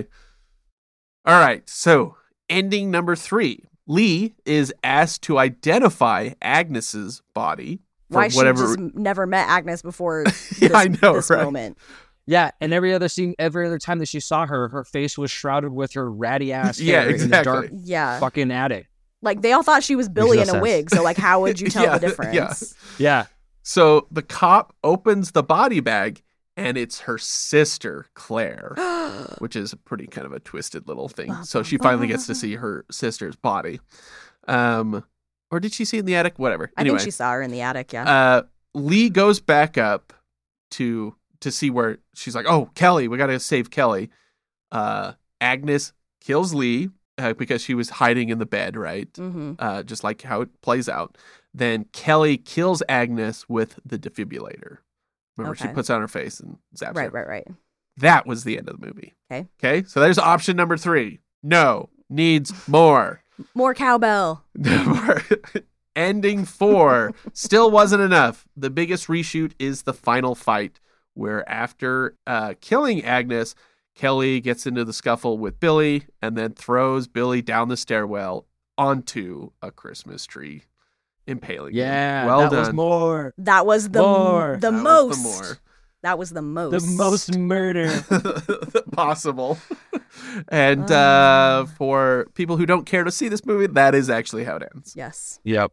All right, so ending number three. Lee is asked to identify Agnes's body for Why whatever. she just never met Agnes before this, Yeah, I know, this right? moment. Yeah, and every other scene, every other time that she saw her, her face was shrouded with her ratty ass Yeah, hair in the exactly. dark Yeah. fucking attic. Like they all thought she was Billy no in a sense. wig. So like how would you tell Yeah, the difference? yeah. Yeah. So the cop opens the body bag, and it's her sister, Claire, which is a pretty kind of a twisted little thing. So she finally gets to see her sister's body. Um, or did she see it in the attic? Whatever. I Anyway, think she saw her in the attic, yeah. uh, Lee goes back up to to see where she's like, "Oh, Kelly, we got to save Kelly." Uh, Agnes kills Lee uh, because she was hiding in the bed, right? mm-hmm. Uh, just like how it plays out. Then Kelly kills Agnes with the defibrillator. Remember, she Okay. puts it on her face and zaps Right, her. right, right. That was the end of the movie. Okay. Okay. So there's option number three. No, needs more. More cowbell. More. Ending four still wasn't enough. The biggest reshoot is the final fight, where after uh, killing Agnes, Kelly gets into the scuffle with Billy and then throws Billy down the stairwell onto a Christmas tree. impaling. Yeah, him. Well that done. was more. That was the More. the That was most. the more. That was the most. The most murder. possible. And uh, for people who don't care to see this movie, that is actually how it ends. Yes. Yep.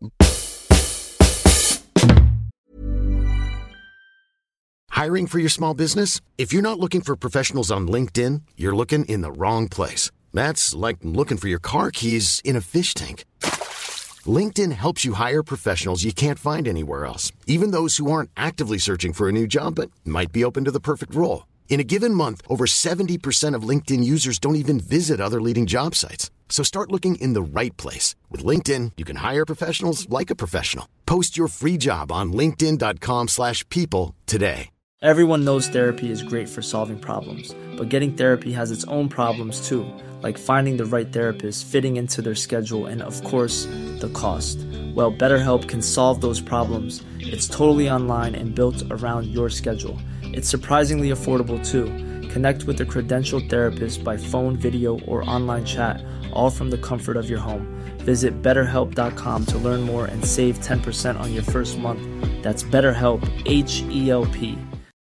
Hiring for your small business? If you're not looking for professionals on LinkedIn, you're looking in the wrong place. That's like looking for your car keys in a fish tank. LinkedIn helps you hire professionals you can't find anywhere else, even those who aren't actively searching for a new job but might be open to the perfect role. In a given month, over seventy percent of LinkedIn users don't even visit other leading job sites. So start looking in the right place. With LinkedIn, you can hire professionals like a professional. Post your free job on linkedin.com slash people today. Everyone knows therapy is great for solving problems, but getting therapy has its own problems too, like finding the right therapist, fitting into their schedule, and of course, the cost. Well, BetterHelp can solve those problems. It's totally online and built around your schedule. It's surprisingly affordable too. Connect with a credentialed therapist by phone, video, or online chat, all from the comfort of your home. Visit better help dot com to learn more and save ten percent on your first month. That's BetterHelp, H E L P.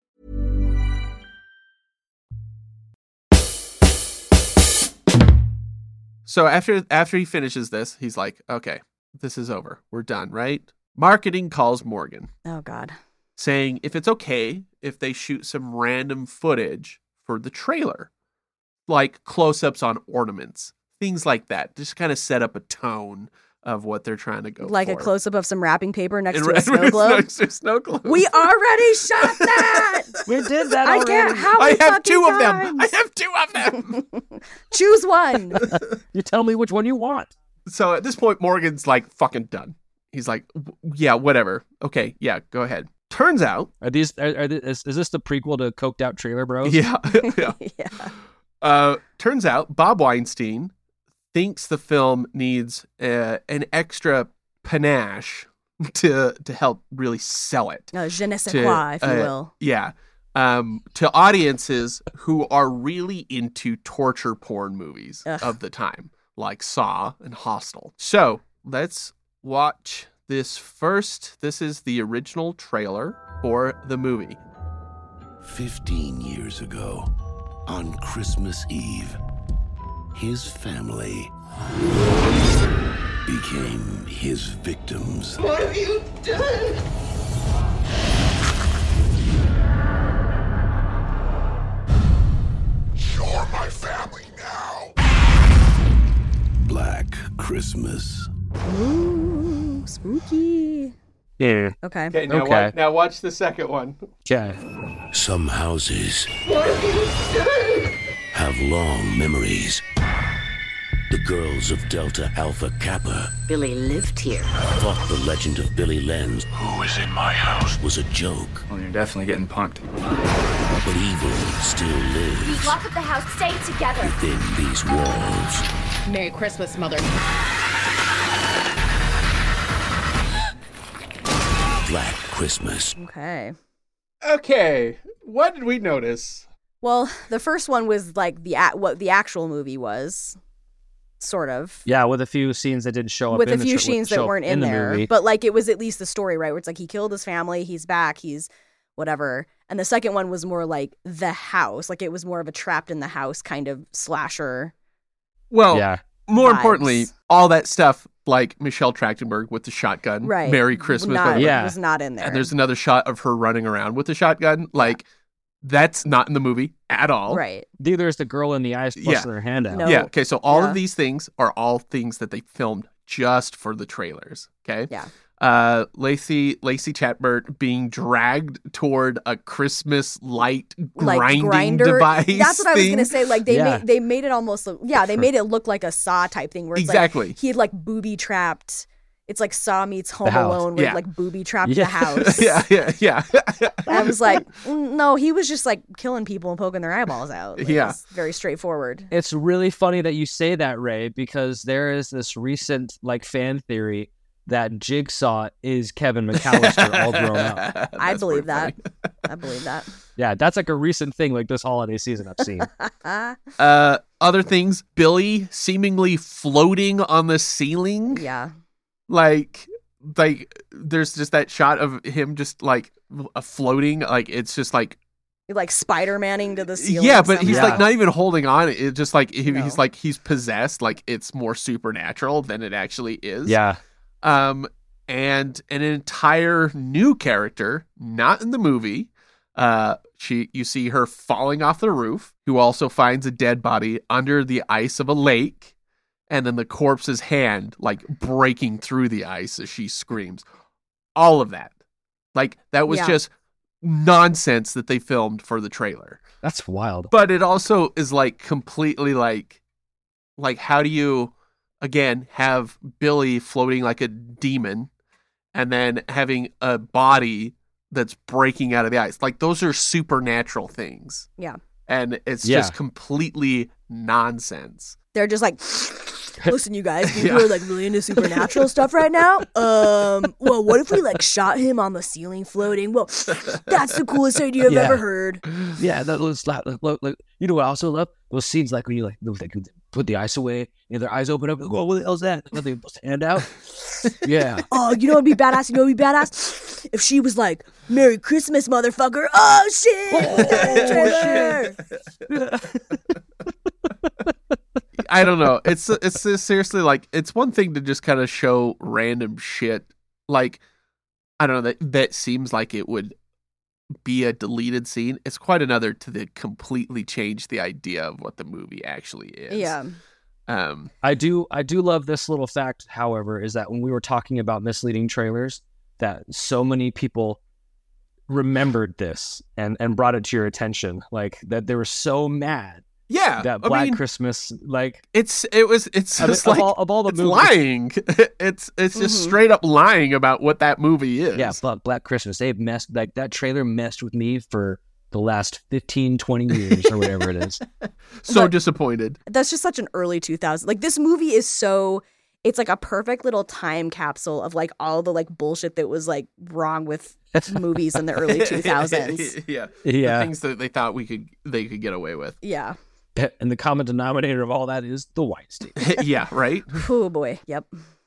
So after after he finishes this, he's like, okay, this is over. We're done, right? Marketing calls Morgan, Oh God. saying if it's okay if they shoot some random footage for the trailer, like close-ups on ornaments, things like that. Just kind of set up a tone of what they're trying to go Like for. a close up of some wrapping paper next And to a right- snow globe. next to a snow globe. We already shot that. We did that I already. can't. How I many have fucking two of them. times? I have two of them. Choose one. You tell me which one you want. So at this point, Morgan's like fucking done. He's like, yeah, whatever. Okay, yeah, go ahead. Turns out, Are these? Are, are this, is, is this the prequel to Coked Out Trailer Bros? yeah, yeah. Yeah. Uh, turns out Bob Weinstein thinks the film needs uh, an extra panache to to help really sell it. Uh, je ne sais To, quoi, if you uh, will. Yeah. Um, to audiences who are really into torture porn movies Ugh. of the time, like Saw and Hostel. So let's watch this first. This is the original trailer for the movie. Fifteen years ago, on Christmas Eve, his family became his victims. What have you done? You're my family now. Black Christmas. Ooh, spooky. Yeah. Okay. Okay, now, Okay. Wa- now watch the second one. Okay. Some houses What have you done? have long memories. The girls of Delta Alpha Kappa Billy lived here. thought the legend of Billy Lenz, who is in my house, was a joke. Well, you're definitely getting punked. But evil still lives Lock up the house, stay together. within these walls. Merry Christmas, Mother. Black Christmas. Okay. Okay, what did we notice? Well, the first one was like the a- what the actual movie was, sort of. Yeah, with a few scenes that didn't show up. With in a the few tra- scenes show that up weren't in, the there, movie. but like it was at least the story, right? Where it's like he killed his family, he's back, he's whatever. And the second one was more like the house, like it was more of a trapped in the house kind of slasher. Well, yeah. more vibes. importantly, all that stuff like Michelle Trachtenberg with the shotgun, Right. Merry Christmas, Not, whatever. Yeah. was not in there. And there's another shot of her running around with the shotgun. Like, that's not in the movie at all. right. Neither is the girl in the eyes Yeah. busting her hand out. No. Yeah. Okay. So all Yeah. of these things are all things that they filmed just for the trailers. Okay. Yeah. Uh, Lacey Lacey Chatbert being dragged toward a Christmas light Like grinding grinder. device. That's what I was thing. gonna say. Like they Yeah. made they made it almost look, yeah they made it look like a Saw type thing where it's Exactly. like he had like booby trapped. It's like Saw meets Home house. Alone where Yeah. he, like booby trapped Yeah. the house. yeah. Yeah. Yeah. And I was like, mm, no, he was just like killing people and poking their eyeballs out. Like, Yeah. it's very straightforward. It's really funny that you say that, Ray, because there is this recent like fan theory that Jigsaw is Kevin McAllister all grown up. I That's believe pretty that. I believe that. Yeah, that's like a recent thing like this holiday season I've seen. Uh, other things, Billy seemingly floating on the ceiling. Yeah. Like, like there's just that shot of him just like uh, floating, like it's just like like Spider-Manning to the ceiling. Yeah, but he's somehow. like not even holding on. It just like he, No. he's like he's possessed. Like it's more supernatural than it actually is. Yeah. Um, and an entire new character, not in the movie. Uh, she you see her falling off the roof. Who also finds a dead body under the ice of a lake, and then the corpse's hand like breaking through the ice as she screams. All of that, like that was Yeah. just nonsense that they filmed for the trailer. That's wild. But it also is like completely like, like how do you, again, have Billy floating like a demon and then having a body that's breaking out of the ice? Like those are supernatural things. Yeah. And it's Yeah. just completely nonsense. They're just like, listen, you guys, people are like really into supernatural stuff right now. Um, well, what if we like shot him on the ceiling floating? Well, that's the coolest idea I've Yeah. ever heard. Yeah, that was like, like, like, you know what I also love? Those scenes like when you like, like put the ice away and their eyes open up. Like, oh, what the hell's that? And they bust a hand out. Yeah. Oh, you know what'd be badass? You know what'd be badass? If she was like, Merry Christmas, motherfucker. Oh, shit. Oh, I don't know. It's it's seriously like it's one thing to just kind of show random shit. Like I don't know that that seems like it would be a deleted scene. It's quite another to the completely change the idea of what the movie actually is. Yeah. Um. I do I do love this little fact, however, is that when we were talking about misleading trailers, that so many people remembered this and, and brought it to your attention. Like that they were so mad Yeah. that I Black mean, Christmas, like It's it was it's I mean, just of like all- of all the it's movies- lying. It's it's just Mhm. straight up lying about what that movie is. yeah, but Black Christmas, they've messed like that trailer messed with me for the last fifteen, twenty years or whatever it is. So But- disappointed. That's just such an early two thousands. Like this movie is so, it's like a perfect little time capsule of like all the like bullshit that was like wrong with movies in the early two thousands. yeah. Yeah. The things that they thought we could they could get away with. Yeah. And the common denominator of all that is the Weinstein. Yeah, right? Oh boy. Yep.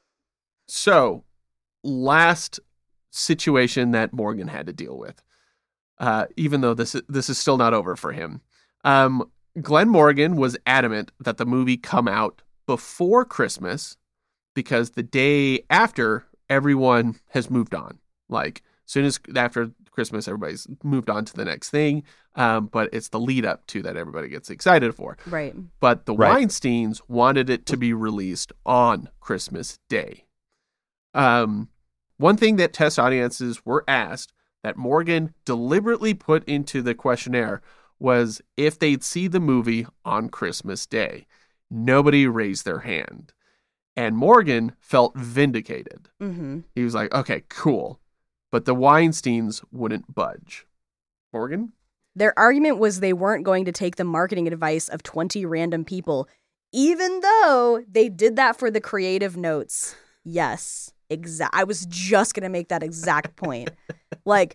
So, last situation that Morgan had to deal with, uh, even though this is, this is still not over for him. Um, Glenn Morgan was adamant that the movie come out before Christmas because the day after, everyone has moved on. Like, soon as after Christmas, everybody's moved on to the next thing. Um, but it's the lead up to that everybody gets excited for. Right. But the Right. Weinsteins wanted it to be released on Christmas Day. Um, one thing that test audiences were asked that Morgan deliberately put into the questionnaire was if they'd see the movie on Christmas Day. Nobody raised their hand. And Morgan felt vindicated. Mm-hmm. He was like, okay, cool. But the Weinsteins wouldn't budge. Morgan? Their argument was they weren't going to take the marketing advice of twenty random people, even though they did that for the creative notes. Yes, exact. I was just going to make that exact point. Like,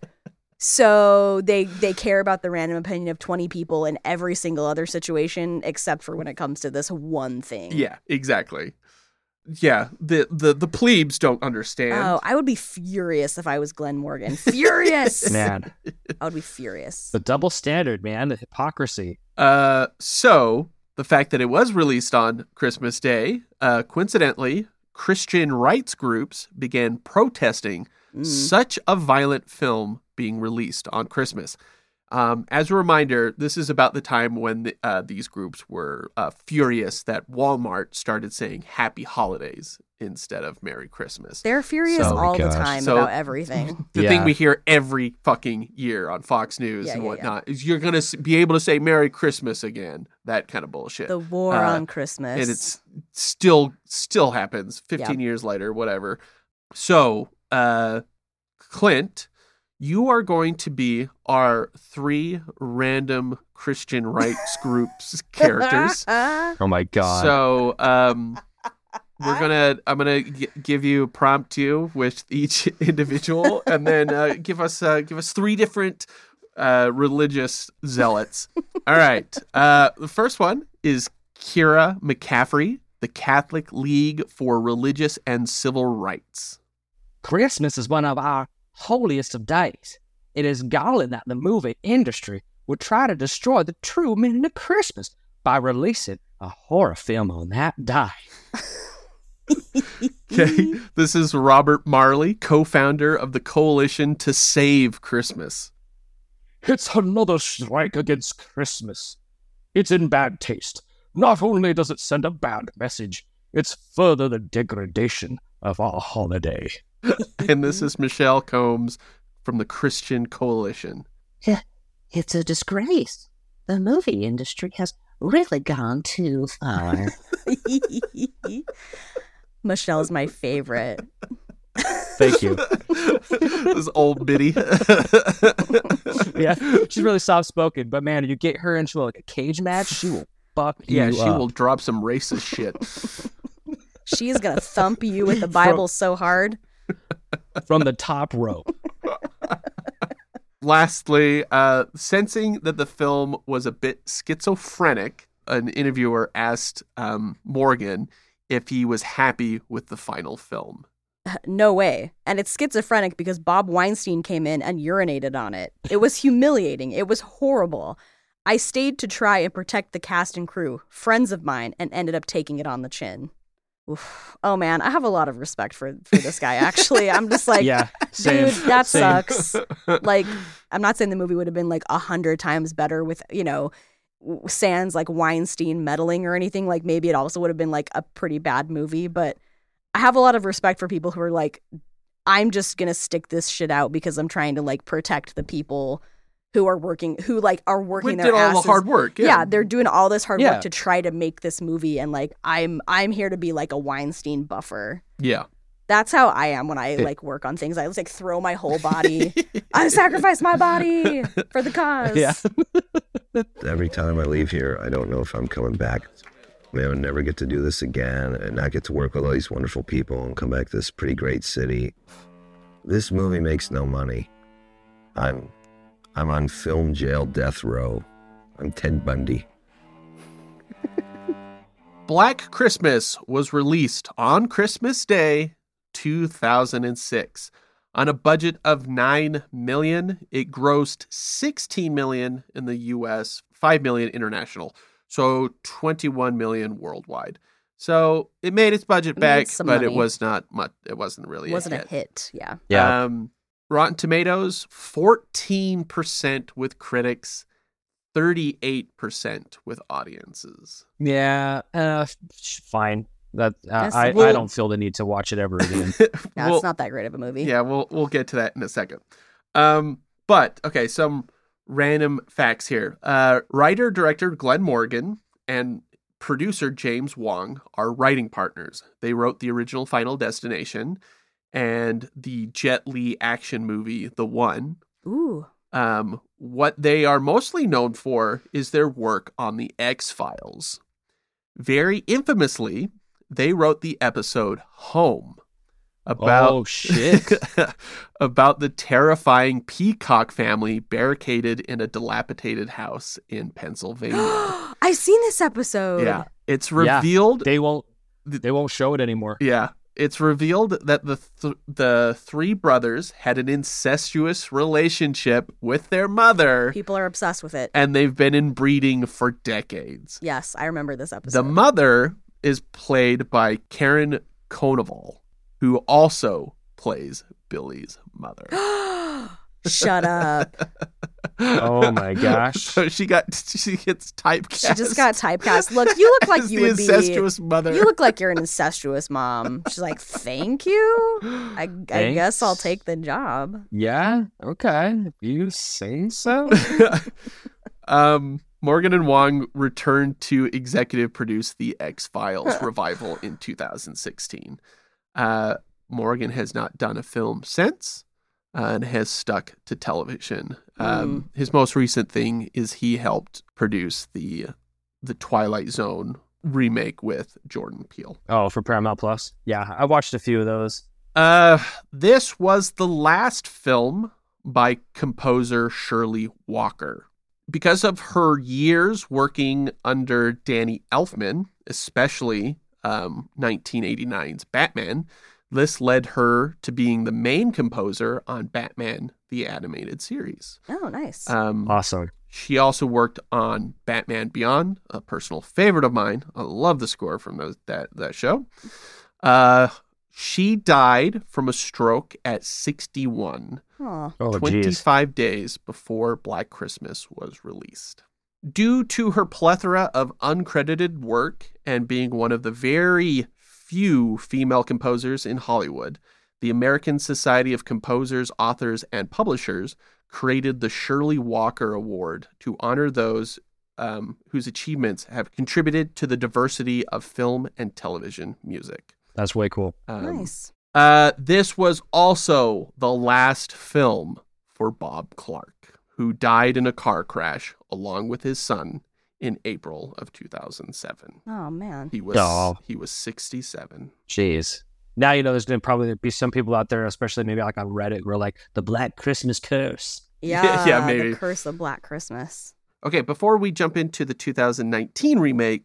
so they they care about the random opinion of twenty people in every single other situation, except for when it comes to this one thing. Yeah, exactly. Yeah, the, the, the plebes don't understand. Oh, I would be furious if I was Glenn Morgan. Furious! Man, I would be furious. the double standard, man, the hypocrisy. Uh, so the fact that it was released on Christmas Day, uh, coincidentally, Christian rights groups began protesting Mm. such a violent film being released on Christmas. Um, as a reminder, this is about the time when the, uh, these groups were uh, furious that Walmart started saying Happy Holidays instead of Merry Christmas. They're furious Oh my all the gosh. time So- about everything. The Yeah. thing we hear every fucking year on Fox News Yeah, and yeah, whatnot is you're going to be able to say Merry Christmas again. That kind of bullshit. The war Uh, on Christmas. and it's still still happens fifteen years later, whatever. So, uh, Clint, you are going to be our three random Christian rights groups characters. Oh my god. So, um, we're gonna I'm gonna g- give you a prompt to with each individual, and then uh, give us uh, give us three different uh, religious zealots. All right. Uh, the first one is Kira McCaffrey, the Catholic League for Religious and Civil Rights. Christmas is one of our holiest of days. It is galling that the movie industry would try to destroy the true meaning of Christmas by releasing a horror film on that day. Okay, this is Robert Marley, co-founder of the Coalition to Save Christmas. It's another strike against Christmas. It's in bad taste. Not only does it send a bad message, it's further the degradation of our holiday. And this is Michelle Combs from the Christian Coalition. It's a disgrace. The movie industry has really gone too far. Michelle's my favorite. Thank you. This old biddy. Yeah, she's really soft-spoken, but man, you get her into like a cage match, she will fuck you Yeah, she up. will drop some racist shit. She's gonna thump you with the Bible so hard. From the top rope. Lastly, uh, sensing that the film was a bit schizophrenic, an interviewer asked um, Morgan if he was happy with the final film. No way. And it's schizophrenic because Bob Weinstein came in and urinated on it. It was humiliating. It was horrible. I stayed to try and protect the cast and crew, friends of mine, and ended up taking it on the chin. Oof. Oh man, I have a lot of respect for, for this guy, actually. I'm just like, Yeah, same, dude, that same. sucks. Like, I'm not saying the movie would have been like a hundred times better with, you know, sans like Weinstein meddling or anything. Like maybe it also would have been like a pretty bad movie, but I have a lot of respect for people who are like, I'm just going to stick this shit out because I'm trying to like protect the people who are working, who like are working We their did all asses. the hard work. Yeah. Yeah, they're doing all this hard Yeah. work to try to make this movie, and like I'm I'm here to be like a Weinstein buffer. Yeah. That's how I am when I like work on things. I just like throw my whole body. I sacrifice my body for the cause. Yeah. Every time I leave here, I don't know if I'm coming back. I may never get to do this again and not get to work with all these wonderful people and come back to this pretty great city. This movie makes no money. I'm I'm on film jail death row. I'm Ted Bundy. Black Christmas was released on Christmas Day, two thousand six. On a budget of nine million dollars, it grossed sixteen million dollars in the U S, five million dollars international, so twenty-one million dollars worldwide. So it made its budget It made back, some but it money. was not much. It wasn't really It wasn't a a hit. hit. Yeah. Yeah. Um, Rotten Tomatoes, fourteen percent with critics, thirty-eight percent with audiences. Yeah, uh, sh- fine. That uh, Guess I, we'll- I don't feel the need to watch it ever again. Yeah, Well, it's not that great of a movie. Yeah, we'll we'll get to that in a second. Um, but okay, some random facts here. Uh, writer director Glenn Morgan and producer James Wong are writing partners. They wrote the original Final Destination and the Jet Li action movie The One. Ooh. Um, what they are mostly known for is their work on the X-Files. Very infamously, they wrote the episode Home about Oh, shit. about the terrifying Peacock family barricaded in a dilapidated house in Pennsylvania. I've seen this episode. Yeah, it's Yeah. revealed. They won't. They won't show it anymore. Yeah, it's revealed that the th- the three brothers had an incestuous relationship with their mother, People are obsessed with it. and they've been inbreeding for decades. Yes, I remember this episode. The mother is played by Karen Konoval, who also plays Billy's mother. Shut up. Oh my gosh. So she got she gets typecast. She just got typecast. Look, you look like as you the would incestuous be. mother. You look like you're an incestuous mom. She's like, thank you. I, I guess I'll Thanks. take the job. Yeah. Okay. If you say so. um, Morgan and Wong returned to executive produce the X-Files revival in two thousand sixteen. Uh, Morgan has not done a film since uh, and has stuck to television. Um, His most recent thing is he helped produce the the Twilight Zone remake with Jordan Peele. Oh, for Paramount Plus. Yeah, I watched a few of those. Uh, this was the last film by composer Shirley Walker. Because of her years working under Danny Elfman, especially um, nineteen eighty-nine's Batman, This led her to being the main composer on Batman, the animated series. Oh, nice. Um, Awesome. She also worked on Batman Beyond, a personal favorite of mine. I love the score from those, that, that show. Uh, she died from a stroke at sixty-one, Aw. Oh, geez. twenty-five days before Black Christmas was released. Due to her plethora of uncredited work and being one of the very few female composers in Hollywood, the American Society of Composers, Authors, and Publishers created the Shirley Walker Award to honor those um, whose achievements have contributed to the diversity of film and television music. That's way cool. Um, Nice. Uh, this was also the last film for Bob Clark, who died in a car crash along with his son in April of two thousand seven. Oh, man. He was Oh. he was sixty-seven. Jeez. Now, you know, there's going to probably be some people out there, especially maybe like on Reddit, who are like, the Black Christmas curse. Yeah, yeah, maybe. The Curse of Black Christmas. Okay, before we jump into the two thousand nineteen remake,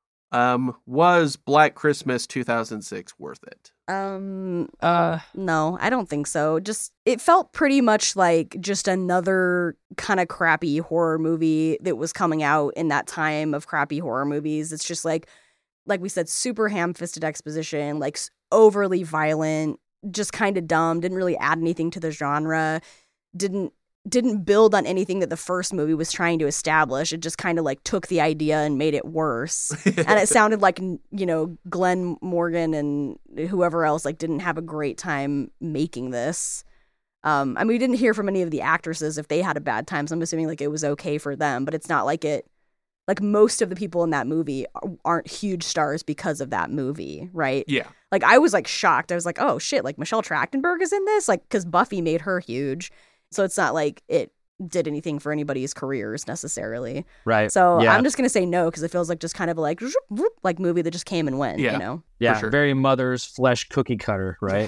um, was Black Christmas two thousand six worth it? Um, Uh, no, I don't think so. Just, it felt pretty much like just another kind of crappy horror movie that was coming out in that time of crappy horror movies. It's just like, like we said, super ham-fisted exposition, like s- overly violent, just kind of dumb, didn't really add anything to the genre, didn't didn't build on anything that the first movie was trying to establish. It just kind of like took the idea and made it worse. And it sounded like, you know, Glenn Morgan and whoever else like didn't have a great time making this. Um, I mean, we didn't hear from any of the actresses if they had a bad time, so I'm assuming like it was okay for them, but it's not like it, like most of the people in that movie aren't huge stars because of that movie, right? Yeah. Like I was like shocked. I was like, oh shit, like Michelle Trachtenberg is in this? Like, because Buffy made her huge. So it's not like it did anything for anybody's careers necessarily. right. So yeah. I'm just going to say no because it feels like just kind of like zoop, zoop, like movie that just came and went, Yeah. you know? yeah, for sure. very mother's flesh cookie cutter, right?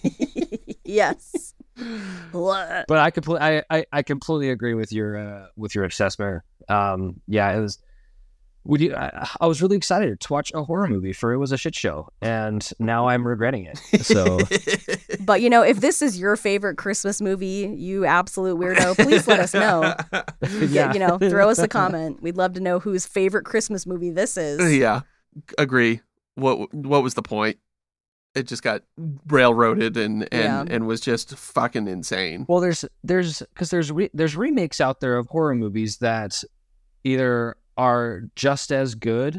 Yes. Blah. But I completely, I, I, I completely agree with your, uh, with your assessment. Um, yeah, it was. Would you? I, I was really excited to watch a horror movie for it was a shit show, and now I'm regretting it. So But, you know, if this is your favorite Christmas movie, you absolute weirdo, please let us know. yeah, You know, throw us a comment. We'd love to know whose favorite Christmas movie this is. Yeah, agree. What what was the point? It just got railroaded and and, Yeah. and was just fucking insane. Well, there's there's because there's re- there's remakes out there of horror movies that either are just as good,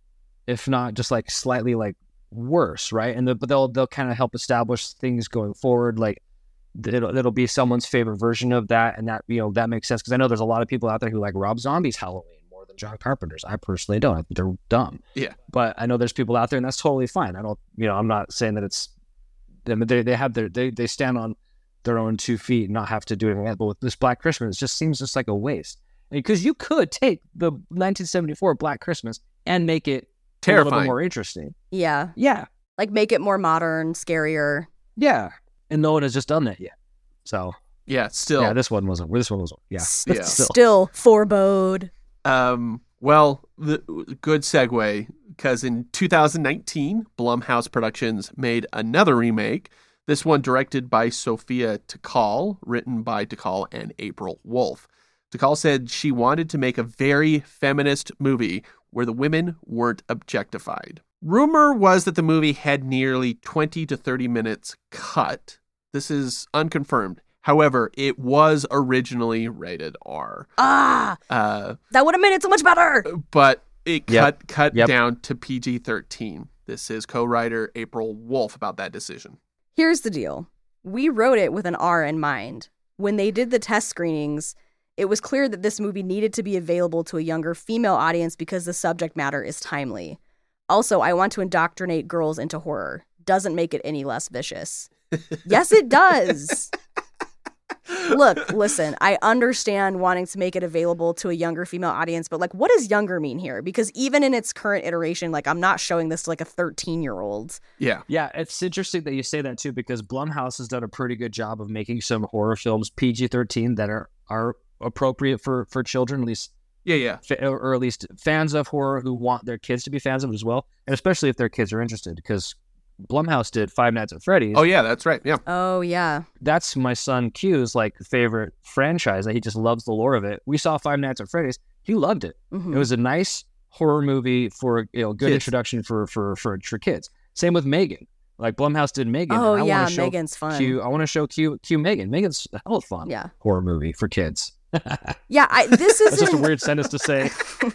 if not just like slightly like worse, right? And the, but they'll they'll kind of help establish things going forward. Like it'll it'll be someone's favorite version of that, and that you know that makes sense because I know there's a lot of people out there who like Rob Zombie's Halloween more than John Carpenter's. I personally don't. I think they're dumb. Yeah. But I know there's people out there, and that's totally fine. I don't, you know, I'm not saying that it's. I mean, they they have their they they stand on their own two feet and not have to do anything else. But with this Black Christmas, it just seems just like a waste. Because you could take the nineteen seventy-four Black Christmas and make it a little Terrifying. bit more interesting. Yeah. Yeah, Like make it more modern, scarier. yeah, and no one has just done that yet. So Yeah, still. yeah, this one wasn't. This one wasn't. Yeah, S- Yeah. Still. Still forebode. Um, well, the good segue, because in two thousand nineteen, Blumhouse Productions made another remake, this one directed by Sophia Takal, written by Takal and April Wolf. Takal said she wanted to make a very feminist movie where the women weren't objectified. Rumor was that the movie had nearly twenty to thirty minutes cut. This is unconfirmed. However, it was originally rated R. Ah, Uh, that would have made it so much better. but it Yep. cut cut Yep. down to P G thirteen. This is co-writer April Wolf about that decision. Here's the deal. We wrote it with an R in mind. When they did the test screenings, it was clear that this movie needed to be available to a younger female audience because the subject matter is timely. Also, I want to indoctrinate girls into horror. Doesn't make it any less vicious. Yes, it does. Look, listen, I understand wanting to make it available to a younger female audience, but like, what does younger mean here? Because even in its current iteration, like, I'm not showing this to like a thirteen-year-old. Yeah. Yeah, it's interesting that you say that too, because Blumhouse has done a pretty good job of making some horror films P G thirteen that are are appropriate for for children, at least. Yeah, yeah. Fa- or or at least fans of horror who want their kids to be fans of it as well, and especially if their kids are interested, because Blumhouse did Five Nights at Freddy's. Oh yeah, that's right. Yeah. Oh yeah. That's my son Q's like favorite franchise. That he just loves the lore of it. We saw Five Nights at Freddy's. He loved it. Mm-hmm. It was a nice horror movie for you know good Kids. introduction for for for for kids. Same with Megan. Like Blumhouse did Megan. Oh I yeah, wanna show Megan's fun. Q, I want to show Q Q Megan. Megan's a hell of fun. Yeah. Horror movie for kids. Yeah, I, this is That's just a weird sentence to say.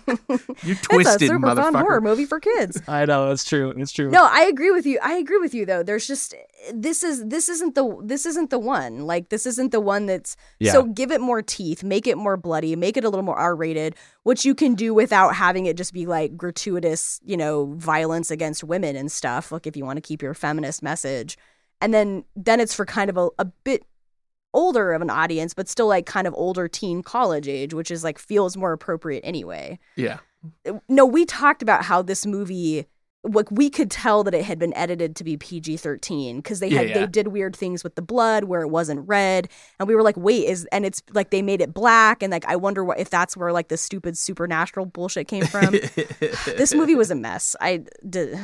You It's a twisted super fun horror motherfucker. movie for kids. I know it's true. It's true. No, I agree with you. I agree with you though. There's just this is this isn't the this isn't the one. Like this isn't the one that's Yeah. so give it more teeth, make it more bloody, make it a little more R-rated, which you can do without having it just be like gratuitous, you know, violence against women and stuff. Like if you want to keep your feminist message. And then then it's for kind of a, a bit older of an audience, but still like kind of older teen college age, which is like feels more appropriate anyway. Yeah. No, we talked about how this movie, like we could tell that it had been edited to be P G thirteen because they Yeah, had yeah. they did weird things with the blood where it wasn't red, and we were like, wait, is and it's like they made it black, and like I wonder what if that's where like the stupid supernatural bullshit came from. This movie was a mess. I did.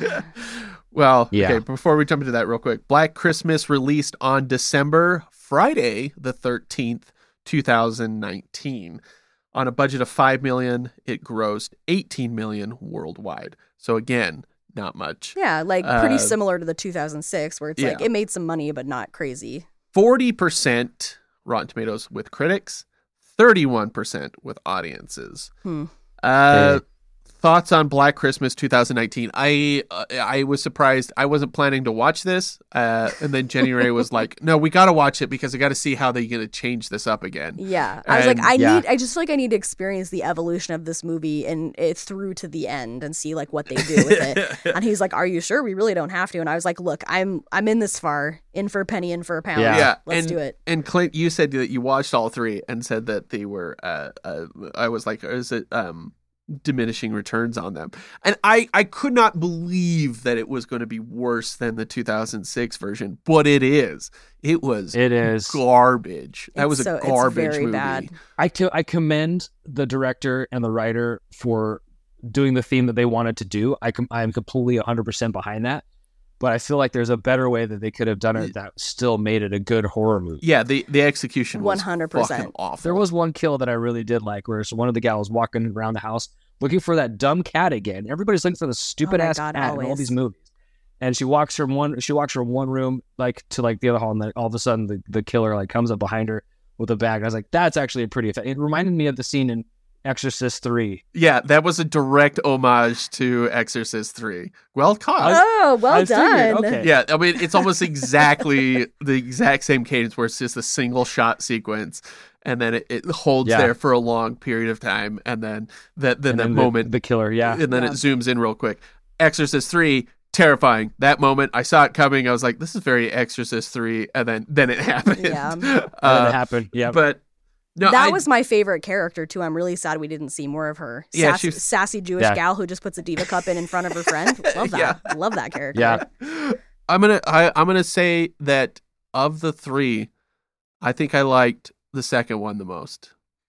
Well, Yeah. okay, before we jump into that real quick, Black Christmas released on December, Friday, the thirteenth, two thousand nineteen. On a budget of five million dollars, it grossed eighteen million dollars worldwide. So again, not much. Yeah, like pretty Uh, similar to the two thousand six where it's like yeah. it made some money but not crazy. forty percent Rotten Tomatoes with critics, thirty-one percent with audiences. Hmm. Uh, thoughts on Black Christmas twenty nineteen? I uh, I was surprised. I wasn't planning to watch this, uh, and then Jenny Ray was like, "No, we got to watch it because I got to see how they're gonna change this up again." Yeah, I was like, And- I yeah. need, I just feel like I need to experience the evolution of this movie and it through to the end and see like what they do with it. And he's like, "Are you sure? We really don't have to." And I was like, "Look, I'm, I'm in this far, in for a penny, in for a pound. Yeah. Yeah, let's and, do it." And Clint, you said that you watched all three and said that they were. Uh, uh, I was like, "Is it um, diminishing returns on them?" And I, I could not believe that it was going to be worse than the two thousand six version, but it is. It was It is. garbage. That It's was a so- it's garbage very movie. bad. I, co- I commend the director and the writer for doing the theme that they wanted to do. I com- I am completely one hundred percent behind that. But I feel like there's a better way that they could have done it that still made it a good horror movie. Yeah, the, the execution was one hundred percent. fucking awful. There was one kill that I really did like, where one of the gals walking around the house looking for that dumb cat again. Everybody's looking for the stupid Oh my ass God, cat in all always. these movies. And she walks from one she walks from one room like to like the other hall, and then all of a sudden the, the killer like comes up behind her with a bag. I was like, that's actually a pretty effect. It reminded me of the scene in Exorcist three. Yeah, that was a direct homage to Exorcist three. Well caught. Oh, well I figured, done. okay. Yeah, I mean, it's almost exactly the exact same cadence where it's just a single shot sequence, and then it, it holds Yeah. there for a long period of time, and then that then And that then the- moment, the killer, yeah. and then Yeah. it zooms in real quick. Exorcist three, terrifying. That moment, I saw it coming. I was like, "This is very Exorcist three," and then then it happened. Yeah. And then Uh, it happened. Yeah. but no, that I- was my favorite character too. I'm really sad we didn't see more of her. Yeah, Sassy, she's- sassy Jewish Yeah. gal who just puts a diva cup in in front of her friend. Love that. Love that character. Yeah. I'm gonna I, I'm gonna say that of the three, I think I liked the second one the most.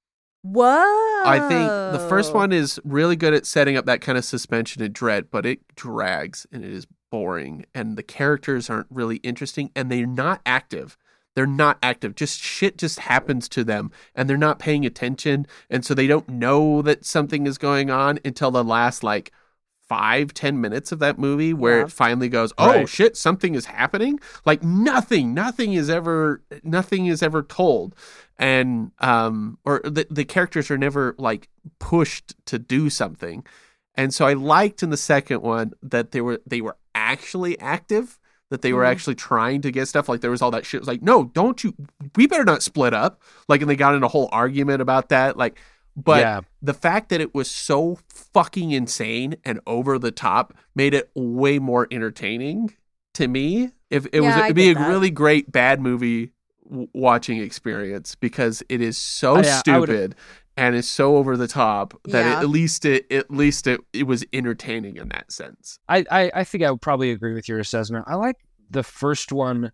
Whoa. I think the first one is really good at setting up that kind of suspension and dread, but it drags and it is boring, and the characters aren't really interesting, and they're not active. They're not active. Just shit just happens to them, and they're not paying attention, and so they don't know that something is going on until the last like five, ten minutes of that movie where Yeah. it finally goes, oh Right. shit, something is happening. Like nothing, nothing is ever, nothing is ever told. And, um, or the, the characters are never like pushed to do something. And so I liked in the second one that they were, they were actually active, that they were Mhm. actually trying to get stuff. Like there was all that shit. It was like, no, don't you, we better not split up. Like, and they got in a whole argument about that. Like, but Yeah. the fact that it was so fucking insane and over the top made it way more entertaining to me. If it was, Yeah, I it'd be a get that. really great bad movie w- watching experience because it is so Oh, yeah, I would- stupid and is so over the top that Yeah. it, at least it at least it, it was entertaining in that sense. I, I, I think I would probably agree with your assessment. I like the first one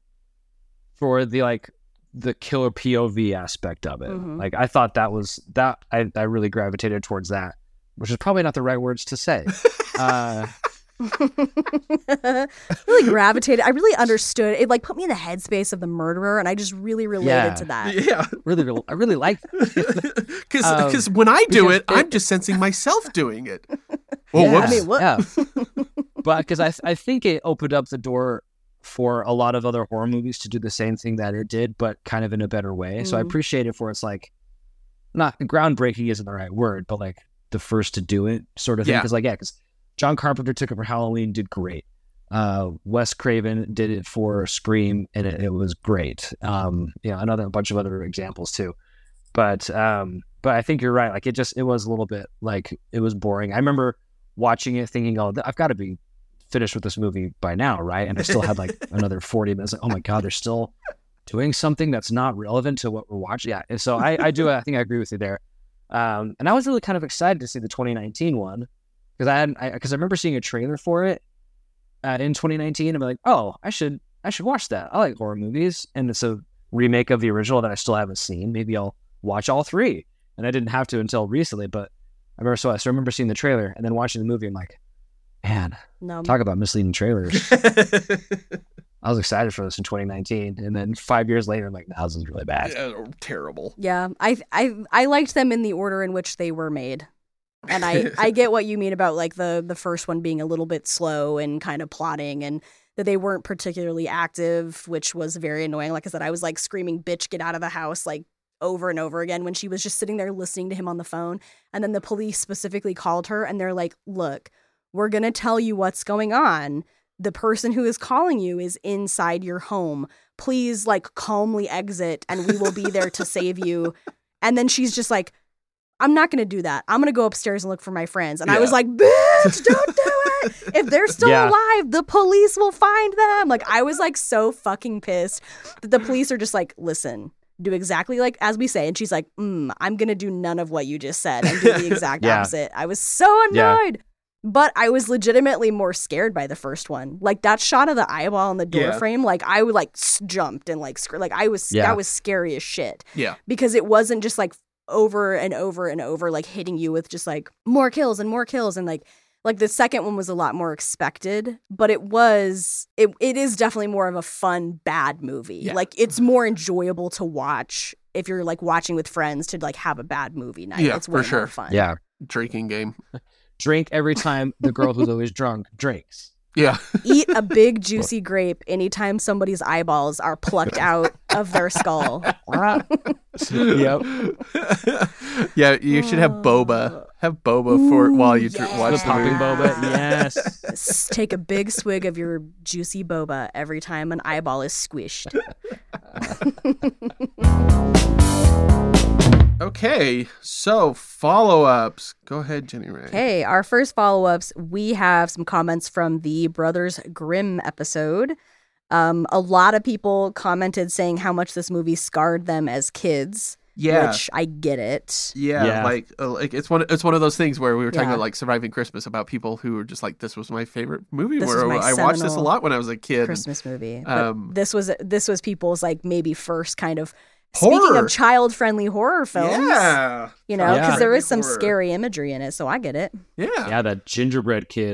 for the like the killer P O V aspect of it. Mhm. Like I thought that was that I, I really gravitated towards that, which is probably not the right words to say. uh, really gravitated. I really understood. It like put me in the headspace of the murderer, and I just really related Yeah. to that. Yeah. Really, really I really like Because Um, when I do because it, I'm it- just sensing myself doing it. Oh, yeah, whoops. I mean, what? yeah. But because I I think it opened up the door for a lot of other horror movies to do the same thing that it did, but kind of in a better way. So I Mhm. appreciate it for it's like not groundbreaking isn't the right word, but like the first to do it sort of thing. Yeah. Because like yeah, because John Carpenter took it for Halloween, did great. Uh, Wes Craven did it for Scream, and it, it was great. Um, you know, another a bunch of other examples too. But um, but I think you're right. Like it just it was a little bit like it was boring. I remember watching it thinking, oh, I've got to be finished with this movie by now, right? And I still had like another forty minutes. Like, oh my god, they're still doing something that's not relevant to what we're watching. Yeah, and so I, I do. I think I agree with you there. Um, and I was really kind of excited to see the twenty nineteen one because I had because I, I remember seeing a trailer for it uh, in twenty nineteen. I'm like, oh, I should I should watch that. I like horror movies, and it's a remake of the original that I still haven't seen. Maybe I'll watch all three. And I didn't have to until recently, but I remember so I, so I remember seeing the trailer and then watching the movie. I'm like, man, No. talk about misleading trailers. I was excited for this in twenty nineteen, and then five years later, I'm like, no, this is really bad. Yeah, terrible. Yeah, I I I liked them in the order in which they were made. And I, I get what you mean about like the the first one being a little bit slow and kind of plotting, and that they weren't particularly active, which was very annoying. Like I said, I was like screaming, bitch, get out of the house, like over and over again when she was just sitting there listening to him on the phone. And then the police specifically called her and they're like, look, we're going to tell you what's going on. The person who is calling you is inside your home. Please like calmly exit and we will be there to save you. And then she's just like, I'm not going to do that. I'm going to go upstairs and look for my friends. And Yeah. I was like, bitch, don't do it. If they're still Yeah. alive, the police will find them. Like, I was like so fucking pissed that the police are just like, listen, do exactly like as we say. And she's like, mm, I'm going to do none of what you just said and do the exact Yeah. opposite. I was so Yeah. annoyed. But I was legitimately more scared by the first one. Like that shot of the eyeball on the door Yeah. frame, like I would like s- jumped and like sc- like I was Yeah. that was scary as shit Yeah. because it wasn't just like over and over and over like hitting you with just like more kills and more kills and like like the second one was a lot more expected, but it was it it is definitely more of a fun bad movie. Yeah. Like it's more enjoyable to watch if you're like watching with friends to like have a bad movie night. Yeah, it's for way sure. more fun. Yeah. Drinking game. Drink every time the girl who's always drunk drinks. Yeah. Eat a big juicy grape anytime somebody's eyeballs are plucked out of their skull. Yep. Yeah, you should have boba. Have boba for while you dr- yes. watch The the popping movie. boba. Yes. S- Take a big swig of your juicy boba every time an eyeball is squished. Okay, so follow-ups. Go ahead, Jenny Ray. Okay, our first follow-ups, we have some comments from the Brothers Grimm episode. Um, a lot of people commented saying how much this movie scarred them as kids. Yeah. Which I get it. Yeah, Yeah. like uh, like it's one it's one of those things where we were talking Yeah. about like Surviving Christmas about people who were just like this was my favorite movie This where was my I watched this a seminal lot when I was a kid. Christmas movie. But Um, this was this was people's like maybe first kind of speaking Horror. of child-friendly horror films. Yeah. You know, because Yeah. there is some Horror. scary imagery in it, so I get it. Yeah. Yeah, that gingerbread kid.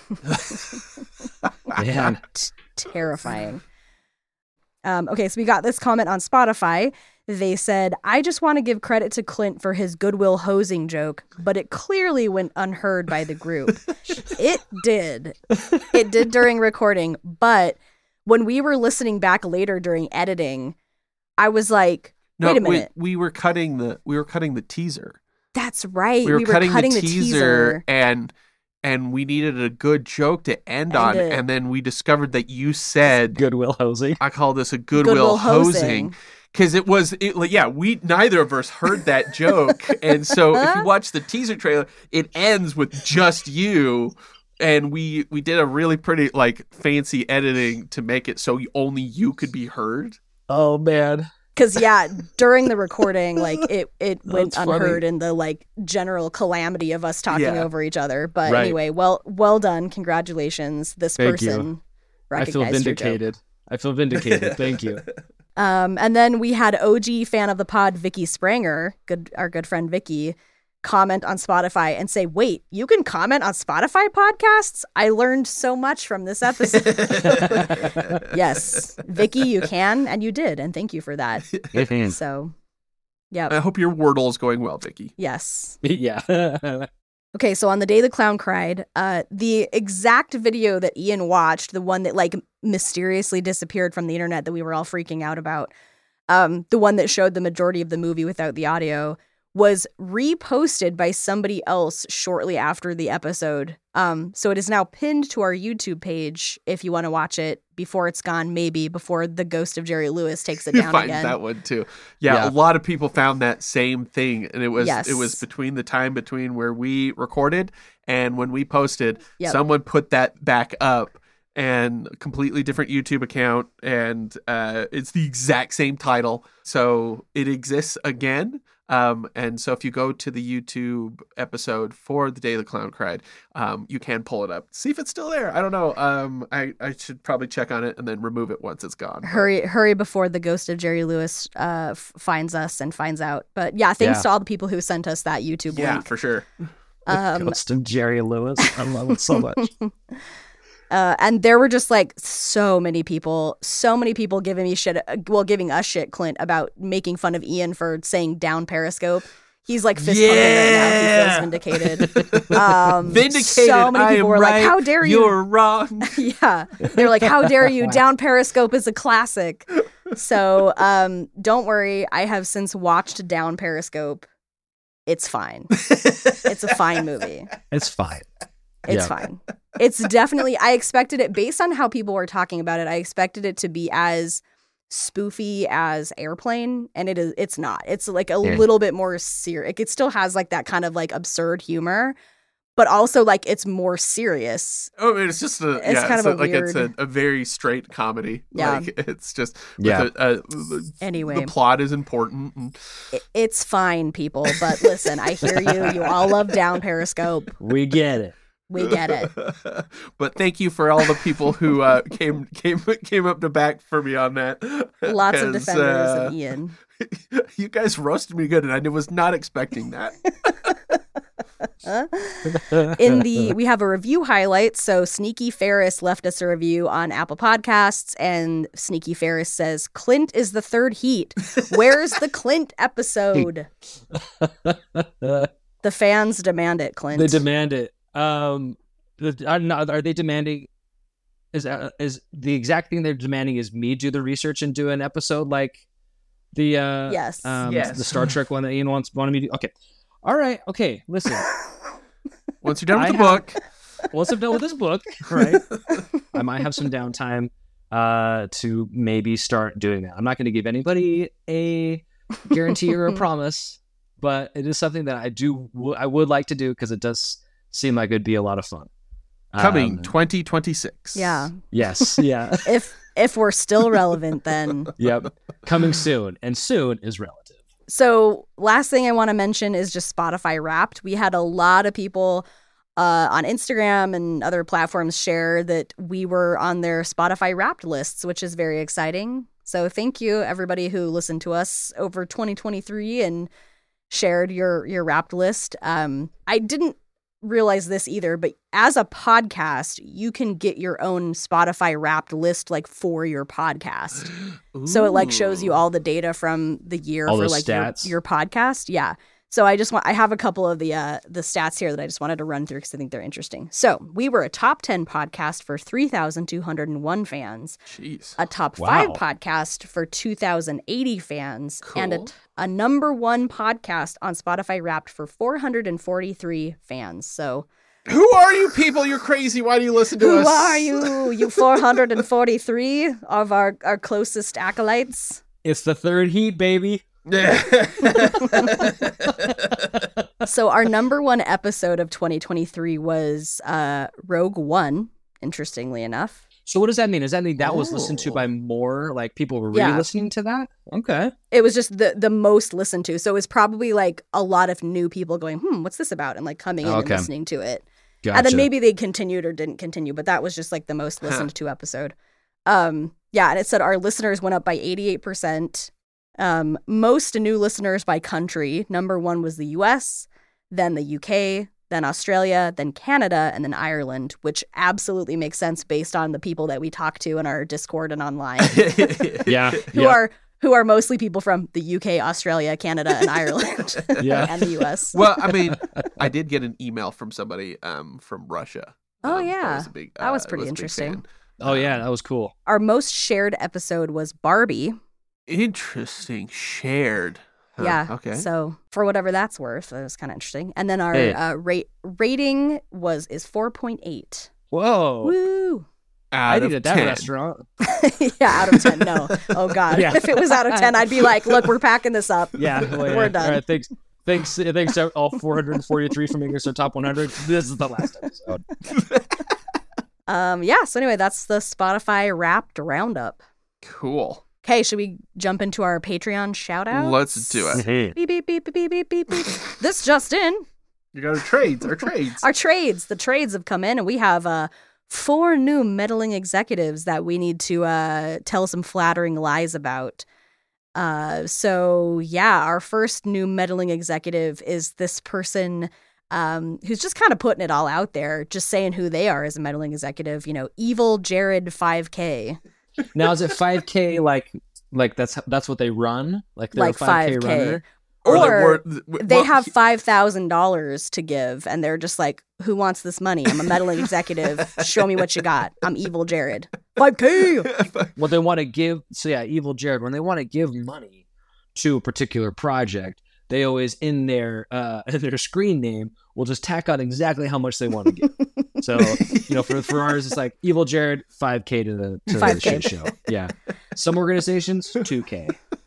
Man. T- terrifying. Um, okay, so we got this comment on Spotify. They said, I just want to give credit to Clint for his Goodwill hosing joke, but it clearly went unheard by the group. It did. It did during recording, but when we were listening back later during editing, I was like, No, wait a we, minute. we were cutting the we were cutting the teaser. That's right. We were, cutting, the, the teaser, and and we needed a good joke to end And on, it- and then we discovered that you said Goodwill hosing. I call this a Goodwill, Goodwill hosing. hosing. Because it was, it, like, yeah, we neither of us heard that joke, and so if you watch the teaser trailer, it ends with just you, and we we did a really pretty like fancy editing to make it so you, only you could be heard. Oh, man. Because yeah, during the recording, like it, it went That's funny. unheard in the like general calamity of us talking Yeah. over each other. But Right. anyway, well, well done, congratulations. This Thank you. person I feel recognized your joke. vindicated. I feel vindicated. Thank you. Um, and then we had O G fan of the pod, Vicky Spranger, good our good friend Vicky. comment on Spotify and say, wait, you can comment on Spotify podcasts? I learned so much from this episode. Yes, Vicky, you can, and you did, and thank you for that. So, yeah. I hope your Wordle is going well, Vicky. Yes. Yeah. Okay, so on the day the clown cried, uh, the exact video that Ian watched, the one that like mysteriously disappeared from the internet that we were all freaking out about, um, the one that showed the majority of the movie without the audio, was reposted by somebody else shortly after the episode. Um, so it is now pinned to our YouTube page if you want to watch it before it's gone, maybe before the ghost of Jerry Lewis takes it You down find again. that one too. Yeah, Yeah. a lot of people found that same thing, and it was Yes. it was between the time between where we recorded and when we posted. Yep. Someone put that back up, and a completely different YouTube account, and uh, it's the exact same title, so it exists again. Um, and so if you go to the YouTube episode for The Day the Clown Cried, um, you can pull it up. See if it's still there. I don't know. Um, I, I should probably check on it and then remove it once it's gone. Hurry, hurry before the ghost of Jerry Lewis uh, f- finds us and finds out. But yeah, thanks Yeah. to all the people who sent us that YouTube Yeah, link. for sure. Um, Ghost of Jerry Lewis. I love it so much. Uh, and there were just like so many people, so many people giving me shit, uh, well, giving us shit, Clint, about making fun of Ian for saying down Periscope. He's like fist pumping right now. He feels vindicated. Um, Vindicated. So many I people am were right. like, how dare you? You're wrong. Yeah. They're like, how dare you? Down Periscope is a classic. So um, don't worry. I have since watched Down Periscope. It's fine. It's a fine movie. It's fine. It's Yeah. fine. It's definitely, I expected it, based on how people were talking about it, I expected it to be as spoofy as Airplane, and it is. It's not. It's like a Yeah. little bit more serious. It still has like that kind of like absurd humor, but also like it's more serious. Oh, I mean, it's just a It's yeah, kind it's of a like it's a, weird- a very straight comedy. Yeah. Like, it's just Yeah. with a, uh, Anyway. the plot is important. And It, it's fine, people, but listen, I hear you. You all love Down Periscope. We get it. We get it. But thank you for all the people who uh, came came came up to back for me on that. Lots of 'Cause, defenders uh, of Ian. You guys roasted me good, and I was not expecting that. In the we have a review highlight. So Sneaky Ferris left us a review on Apple Podcasts, and Sneaky Ferris says, Clint is the third heat. Where's the Clint episode? The fans demand it, Clint. They demand it. Um, the, are, not, are they demanding? Is uh, is the exact thing they're demanding is me do the research and do an episode like the uh Yes. um, Yes. the Star Trek one that Ian wants wanted me to? Okay, all right, okay. Listen, Once you're done with I the have- book, once I'm done with this book, right, I might have some downtime uh to maybe start doing that. I'm not going to give anybody a guarantee or a promise, but it is something that I do w- I would like to do because it does seem like it'd be a lot of fun. coming Um, twenty twenty-six. Yeah. Yes. Yeah. If if we're still relevant, then. Yep. Coming soon, and soon is relative. So last thing I want to mention is just Spotify Wrapped. We had a lot of people uh, on Instagram and other platforms share that we were on their Spotify Wrapped lists, which is very exciting. So thank you, everybody who listened to us over twenty twenty-three and shared your your Wrapped list. Um, I didn't realize this either, but as a podcast, you can get your own Spotify Wrapped list like for your podcast. So it like shows you all the data from the year All for the like your, stats. your podcast. Yeah. So I just want I have a couple of the uh, the stats here that I just wanted to run through because I think they're interesting. So we were a top ten podcast for three thousand two hundred one fans, Jeez. a top Wow. five podcast for two thousand eighty fans, and a, Cool. t- a number one podcast on Spotify Wrapped for four hundred forty-three fans. So Who are you people? You're crazy. Why do you listen to who us? are you? You four hundred forty-three of our, our closest acolytes. It's the third heat, baby. So our number one episode of twenty twenty-three was uh, Rogue One, interestingly enough. So what does that mean? Does that mean that was listened to Oh. by more, like people were really Yeah. listening to that? Okay. It was just the the most listened to. So it was probably like a lot of new people going, hmm, what's this about? And like coming in Okay. and listening to it. Gotcha. And then maybe they continued or didn't continue, but that was just like the most listened to episode. Um, yeah, and it said our listeners went up by eighty-eight percent. Um, most new listeners by country. Number one was the U S, then the U K, then Australia, then Canada, and then Ireland, which absolutely makes sense based on the people that we talk to in our Discord and online. yeah. Who yeah. are who are mostly people from the U K, Australia, Canada, and Ireland, Yeah. and the U S. Well, I mean, I did get an email from somebody um, from Russia. Oh, Um, yeah. was a big, That was uh, pretty a big interesting. fan. Oh, yeah. That was cool. Our most shared episode was Barbie. Interesting. Shared. Huh, Yeah. Okay. So for whatever that's worth, that was kind of interesting. And then our Hey. uh, rate rating was is four point eight. Whoa. Woo. Out I of needed that ten. restaurant. Yeah, out of ten. No. Oh God. Yeah. If it was out of ten, I'd be like, look, we're packing this up. Yeah. Well, yeah. We're done. All right, thanks. Thanks. Thanks to all four hundred forty-three from English to Top one hundred. This is the last episode. Um. Yeah. So anyway, that's the Spotify Wrapped roundup. Cool. Okay, should we jump into our Patreon shout outs? Let's do it. Beep, beep, beep, beep, beep, beep, beep, beep. This just in. You got our trades. Our trades. Our trades. The trades have come in, and we have uh, four new meddling executives that we need to uh, tell some flattering lies about. Uh, so, yeah, our first new meddling executive is this person um, who's just kind of putting it all out there, just saying who they are as a meddling executive. You know, Evil Jared five K. Now, is it five K like like that's that's what they run? Like they're Like a five K five K. runner? Or the Or word- w- they well, have he- five thousand dollars to give, and they're just like, who wants this money? I'm a meddling executive. Show me what you got. I'm Evil Jared. five K. Well, they want to give. So yeah, Evil Jared. When they want to give money to a particular project, they always in their uh, in their screen name will just tack on exactly how much they want to give. So you know, for for ours, it's like Evil Jared five K to the to the five K. shit show. Yeah, some organizations two K.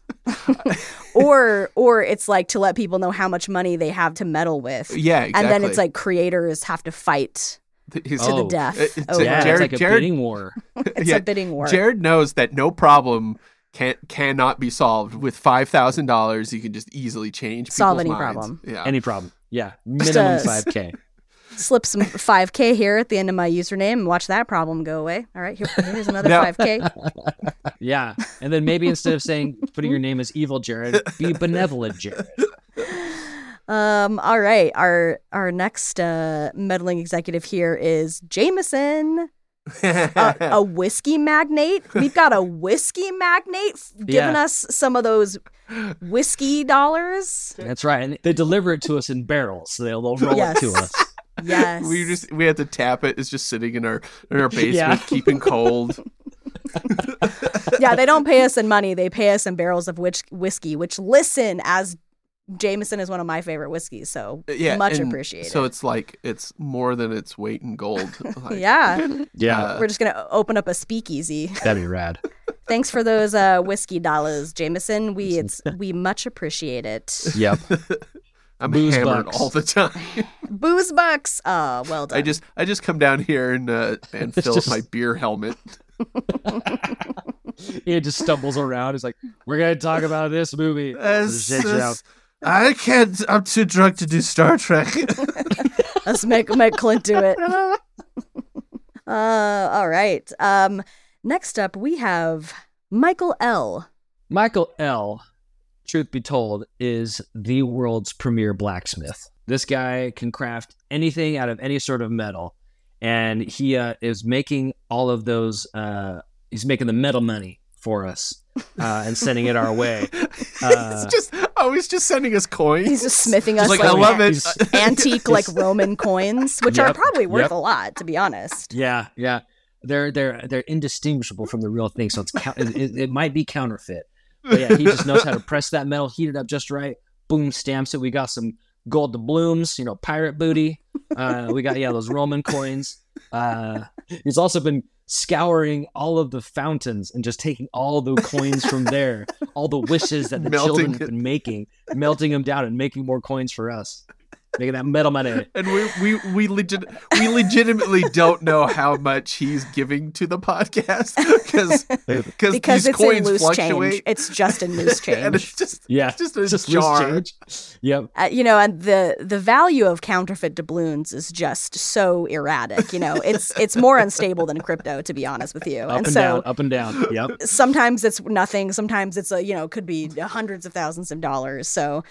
or or it's like to let people know how much money they have to meddle with. Yeah, exactly. And then it's like creators have to fight His- to the Oh. death. It- it's over a Yeah, it. Jared- it's like a Jared- bidding war. It's yeah, a bidding war. Jared knows that no problem can cannot be solved with five thousand dollars. You can just easily change Solve people's any minds. problem. Yeah. Any problem? Yeah, Just, minimum uh, five K. Slip some five K here at the end of my username and watch that problem go away. All right, here, here's another Now- five K. Yeah, and then maybe instead of saying putting your name as Evil Jared, be Benevolent Jared. Um, all right. Our our next uh, meddling executive here is Jameson, a, a whiskey magnate. We've got a whiskey magnate f- giving Yeah. us some of those whiskey dollars. That's right, and they deliver it to us in barrels, so they'll, they'll roll Yes. it to us. Yes. we just we had to tap it. It's just sitting in our in our basement, Yeah. keeping cold. Yeah, they don't pay us in money. They pay us in barrels of which- whiskey, which, listen, as Jameson is one of my favorite whiskeys, so Yeah, much and appreciated. So it's like it's more than its weight in gold. Like, yeah. Yeah, Uh, We're just going to open up a speakeasy. that'd be rad. Thanks for those uh, whiskey dollars, Jameson. We it's we much appreciate it. Yep. I'm Booze hammered bucks. all the time. Booze bucks. Oh, well done. I just I just come down here and uh, and It's fill just- up my beer helmet. He just stumbles around. He's like, "We're gonna talk about this movie." As- Shit as- show. I can't. I'm too drunk to do Star Trek. Let's make make Clint do it. Uh, all right. Um, next up we have Michael L. Michael L., truth be told, is the world's premier blacksmith. This guy can craft anything out of any sort of metal, and he uh, is making all of those. Uh, he's making the metal money for us uh, and sending it our way. Uh, It's just oh, he's just sending us coins. He's just smithing us like, like, I love it. an- antique like Roman coins, which are Yep, probably worth yep. a lot, to be honest. Yeah, yeah, they're they're they're indistinguishable from the real thing. So it's count- it, it, it might be counterfeit, but yeah, he just knows how to press that metal, heat it up just right. Boom, stamps it. We got some gold doubloons, you know, pirate booty. Uh, we got yeah those Roman coins. Uh, he's also been scouring all of the fountains and just taking all the coins from there, all the wishes that the Melting children it. have been making, melting them down and making more coins for us, making that metal money. And we we we legit we legitimately don't know how much he's giving to the podcast because because Because these it's in coins loose fluctuate. change. It's just in loose change. and it's just Yeah, it's just a just loose jar. change. Yep. Uh, you know, and the the value of counterfeit doubloons is just so erratic. You know, it's it's more unstable than crypto, to be honest with you. Up and and so down, up and down. Yep. sometimes it's nothing. Sometimes it's a you know could be hundreds of thousands of dollars. So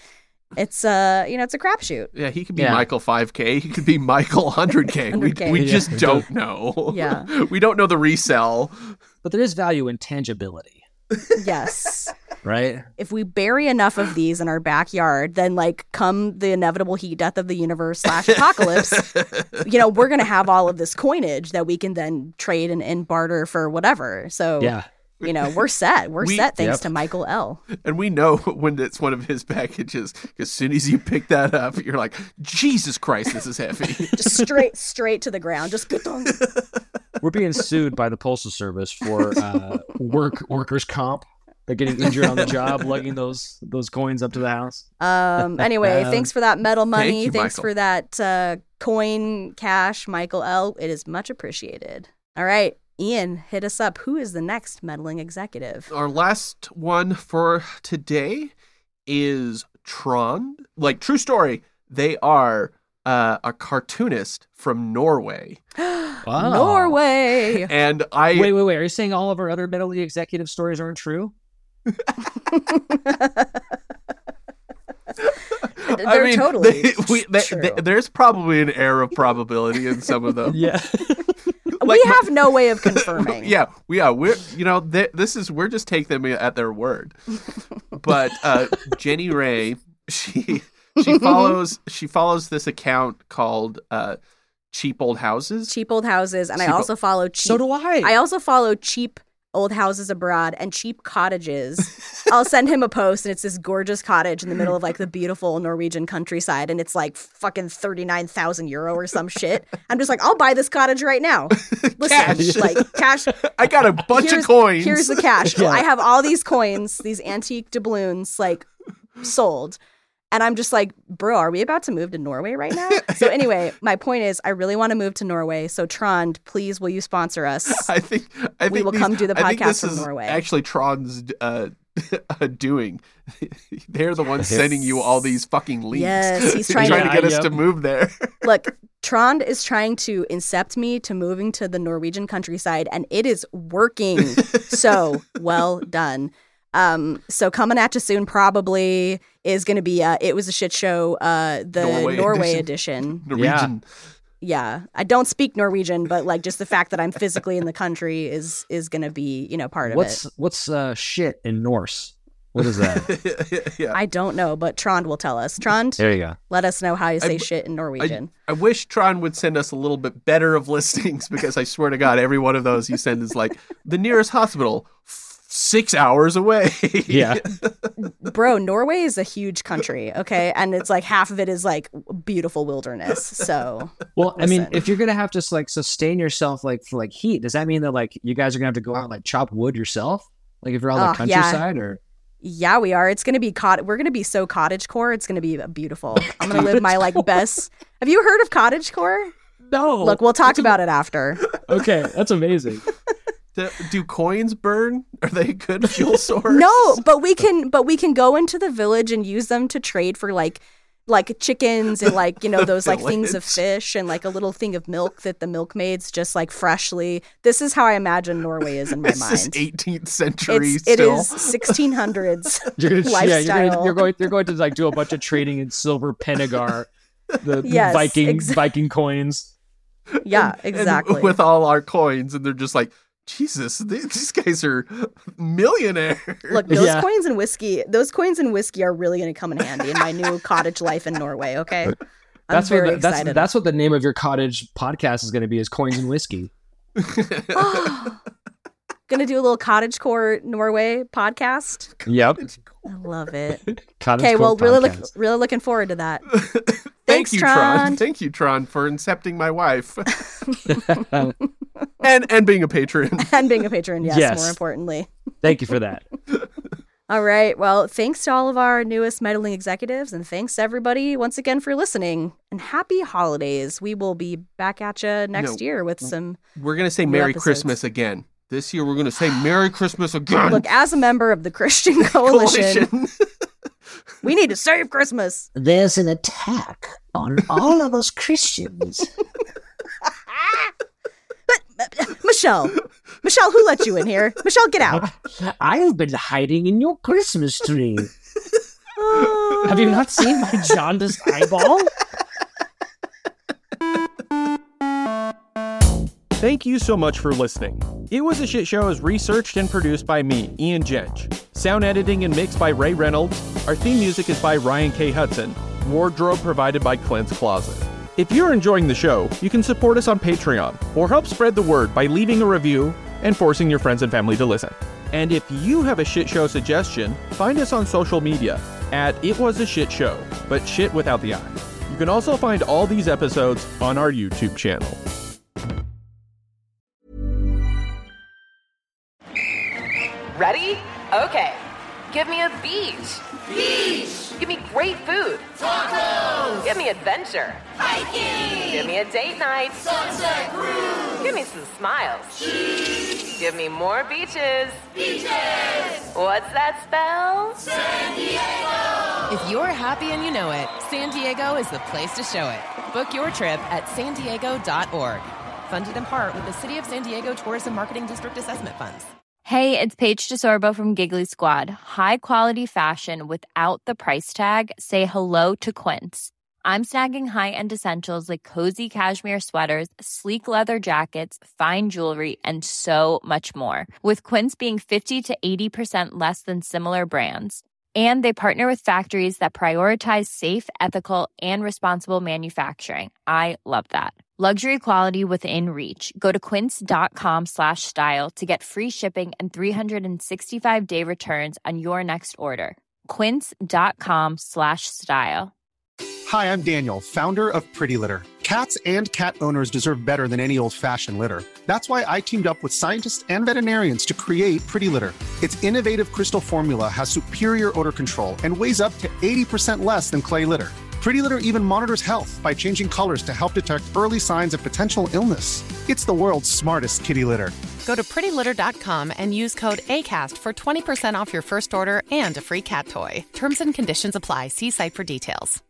It's uh, you know, it's a crapshoot. Yeah, he could be Yeah. Michael five K. He could be Michael one hundred K. we one hundred K. we Yeah. just don't know. Yeah. We don't know the resell. But there is value in tangibility, Yes. right? If we bury enough of these in our backyard, then like come the inevitable heat death of the universe slash apocalypse, you know, we're gonna have all of this coinage that we can then trade and, and barter for whatever. So Yeah. you know, we're set. We're We- set thanks Yep. to Michael L. And we know when it's one of his packages. As soon as you pick that up, you're like, Jesus Christ, this is heavy. Just straight straight to the ground. Just We're being sued by the Postal Service for uh, work workers' comp. They're getting injured on the job, lugging those those coins up to the house. Um. Anyway, Um, thanks for that metal money. you, thanks Michael. for that uh, coin cash, Michael L. It is much appreciated. All right, Ian, hit us up. Who is the next meddling executive? Our last one for today is Tron. Like, true story, they are uh, a cartoonist from Norway. Wow. Norway. And I Wait, wait, wait. Are you saying all of our other meddling executive stories aren't true? They're I mean, totally they- we- they- true. they- there's probably an air of probability in some of them. Yeah. like we my- have no way of confirming. Yeah, yeah, we're you know th- this is we're just taking them at their word. But uh, Jenny Ray, she she follows she follows this account called uh, Cheap Old Houses. Cheap old houses, and I Cheap o- also follow cheap. So do I. I also follow cheap old houses abroad and cheap cottages. I'll send him a post, and it's this gorgeous cottage in the middle of like the beautiful Norwegian countryside, and it's like fucking thirty nine thousand euro or some shit. I'm just like, I'll buy this cottage right now. Listen, Cash. like cash. I got a bunch here's, of coins. Here's the cash. Yeah. I have all these coins, these antique doubloons, like sold. And I'm just like, bro, are we about to move to Norway right now? So anyway, my point is, I really want to move to Norway. So Trond, please, will you sponsor us? I think I We think will these- come do the I think podcast this from is Norway. Actually, Tron's uh, uh, doing. They're the ones sending you all these fucking links. Yes, he's trying to to- get us Yep. to move there. Look, Trond is trying to incept me to moving to the Norwegian countryside, and it is working. So well done. Um, so coming at you soon probably is going to be uh, It Was a Shit Show, uh, the Norway Norway, edition. edition. Norwegian. Yeah, I don't speak Norwegian, but like just the fact that I'm physically in the country is is going to be, you know, part of What's it. what's uh, shit in Norse? What is that? yeah. I don't know, but Trond will tell us. Trond, There you go. let us know how you say I- shit in Norwegian. I wish Tron would send us a little bit better of listings, because I swear to God, every one of those you send is like the nearest hospital f- six hours away. Yeah. Bro, Norway is a huge country, okay? And it's like half of it is like beautiful wilderness. So Well, I mean, Listen. if you're gonna have to like sustain yourself like for like heat, does that mean that like you guys are gonna have to go out and like chop wood yourself? Like if you're on the Oh, yeah. countryside, or yeah, we are. It's gonna be cot. We're gonna be so cottage core. It's gonna be beautiful. I'm gonna live my like best. Have you heard of cottage core? no. Look, we'll talk about it after. Okay, that's amazing. Do, do coins burn? Are they a good fuel source? No, but we can. But we can go into the village and use them to trade for like, like chickens and like you know The those like things of village. fish and like a little thing of milk that the milkmaids just like freshly. This is how I imagine Norway is in my This is mind. eighteenth century It's, it still. is sixteen hundreds You're gonna, yeah, you're, gonna, lifestyle. you're going. You're going to like do a bunch of trading in silver Penagar, the Yes, Viking exa- Viking coins. Yeah, And exactly. with all our coins, and they're just like, Jesus, th- these guys are millionaires. Look, those Yeah. coins and whiskey, those coins and whiskey are really going to come in handy in my new cottage life in Norway. Okay, I'm That's very what the, that's excited. that's what the name of your cottage podcast is going to be, is Coins and Whiskey. Gonna do a little cottage core Norway podcast. Yep. I love it. Cottage Okay, well, Core really, look, podcast. really looking forward to that. Thank Thanks, you, Tron. Thank you, Tron, for incepting my wife. and and being a patron. And being a patron, yes, Yes. more importantly. Thank you for that. All right. Well, thanks to all of our newest meddling executives, and thanks everybody once again for listening. And happy holidays. We will be back at you next No. year with some. We're gonna say New Merry episodes. Christmas again. This year we're gonna say Merry Christmas again. Look, as a member of the Christian Coalition, Coalition. we need to save Christmas. There's an attack on all of us Christians. Michelle, Michelle, who let you in here? Michelle, get out. I've been hiding in your Christmas tree. Oh, Have you not seen my jaundiced eyeball? Thank you so much for listening. It Was a Shit Show is researched and produced by me, Ian Jench. Sound editing and mixed by Ray Reynolds. Our theme music is by Ryan K. Hudson. Wardrobe provided by Clint's Closet. If you're enjoying the show, you can support us on Patreon or help spread the word by leaving a review and forcing your friends and family to listen. And if you have a shit show suggestion, find us on social media at It Was a Shit Show, but shit without the I. You can also find all these episodes on our YouTube channel. Ready? Okay. Give me a beach. Beach. Give me great food. Tacos. Give me adventure. Hiking. Give me a date night. Sunset cruise. Give me some smiles. Cheese. Give me more beaches. Beaches. What's that spell? San Diego. If you're happy and you know it, San Diego is the place to show it. Book your trip at san diego dot org. Funded in part with the City of San Diego Tourism Marketing District Assessment Funds. Hey, it's Paige DeSorbo from Giggly Squad. High quality fashion without the price tag. Say hello to Quince. I'm snagging high-end essentials like cozy cashmere sweaters, sleek leather jackets, fine jewelry, and so much more. With Quince being fifty to eighty percent less than similar brands. And they partner with factories that prioritize safe, ethical, and responsible manufacturing. I love that. Luxury quality within reach. Go to quince.com slash style to get free shipping and three sixty-five day returns on your next order. Quince.com slash style. Hi, I'm Daniel, founder of Pretty Litter. Cats and cat owners deserve better than any old-fashioned litter. That's why I teamed up with scientists and veterinarians to create Pretty Litter. Its innovative crystal formula has superior odor control and weighs up to eighty percent less than clay litter. Pretty Litter even monitors health by changing colors to help detect early signs of potential illness. It's the world's smartest kitty litter. Go to pretty litter dot com and use code ACAST for twenty percent off your first order and a free cat toy. Terms and conditions apply. See site for details.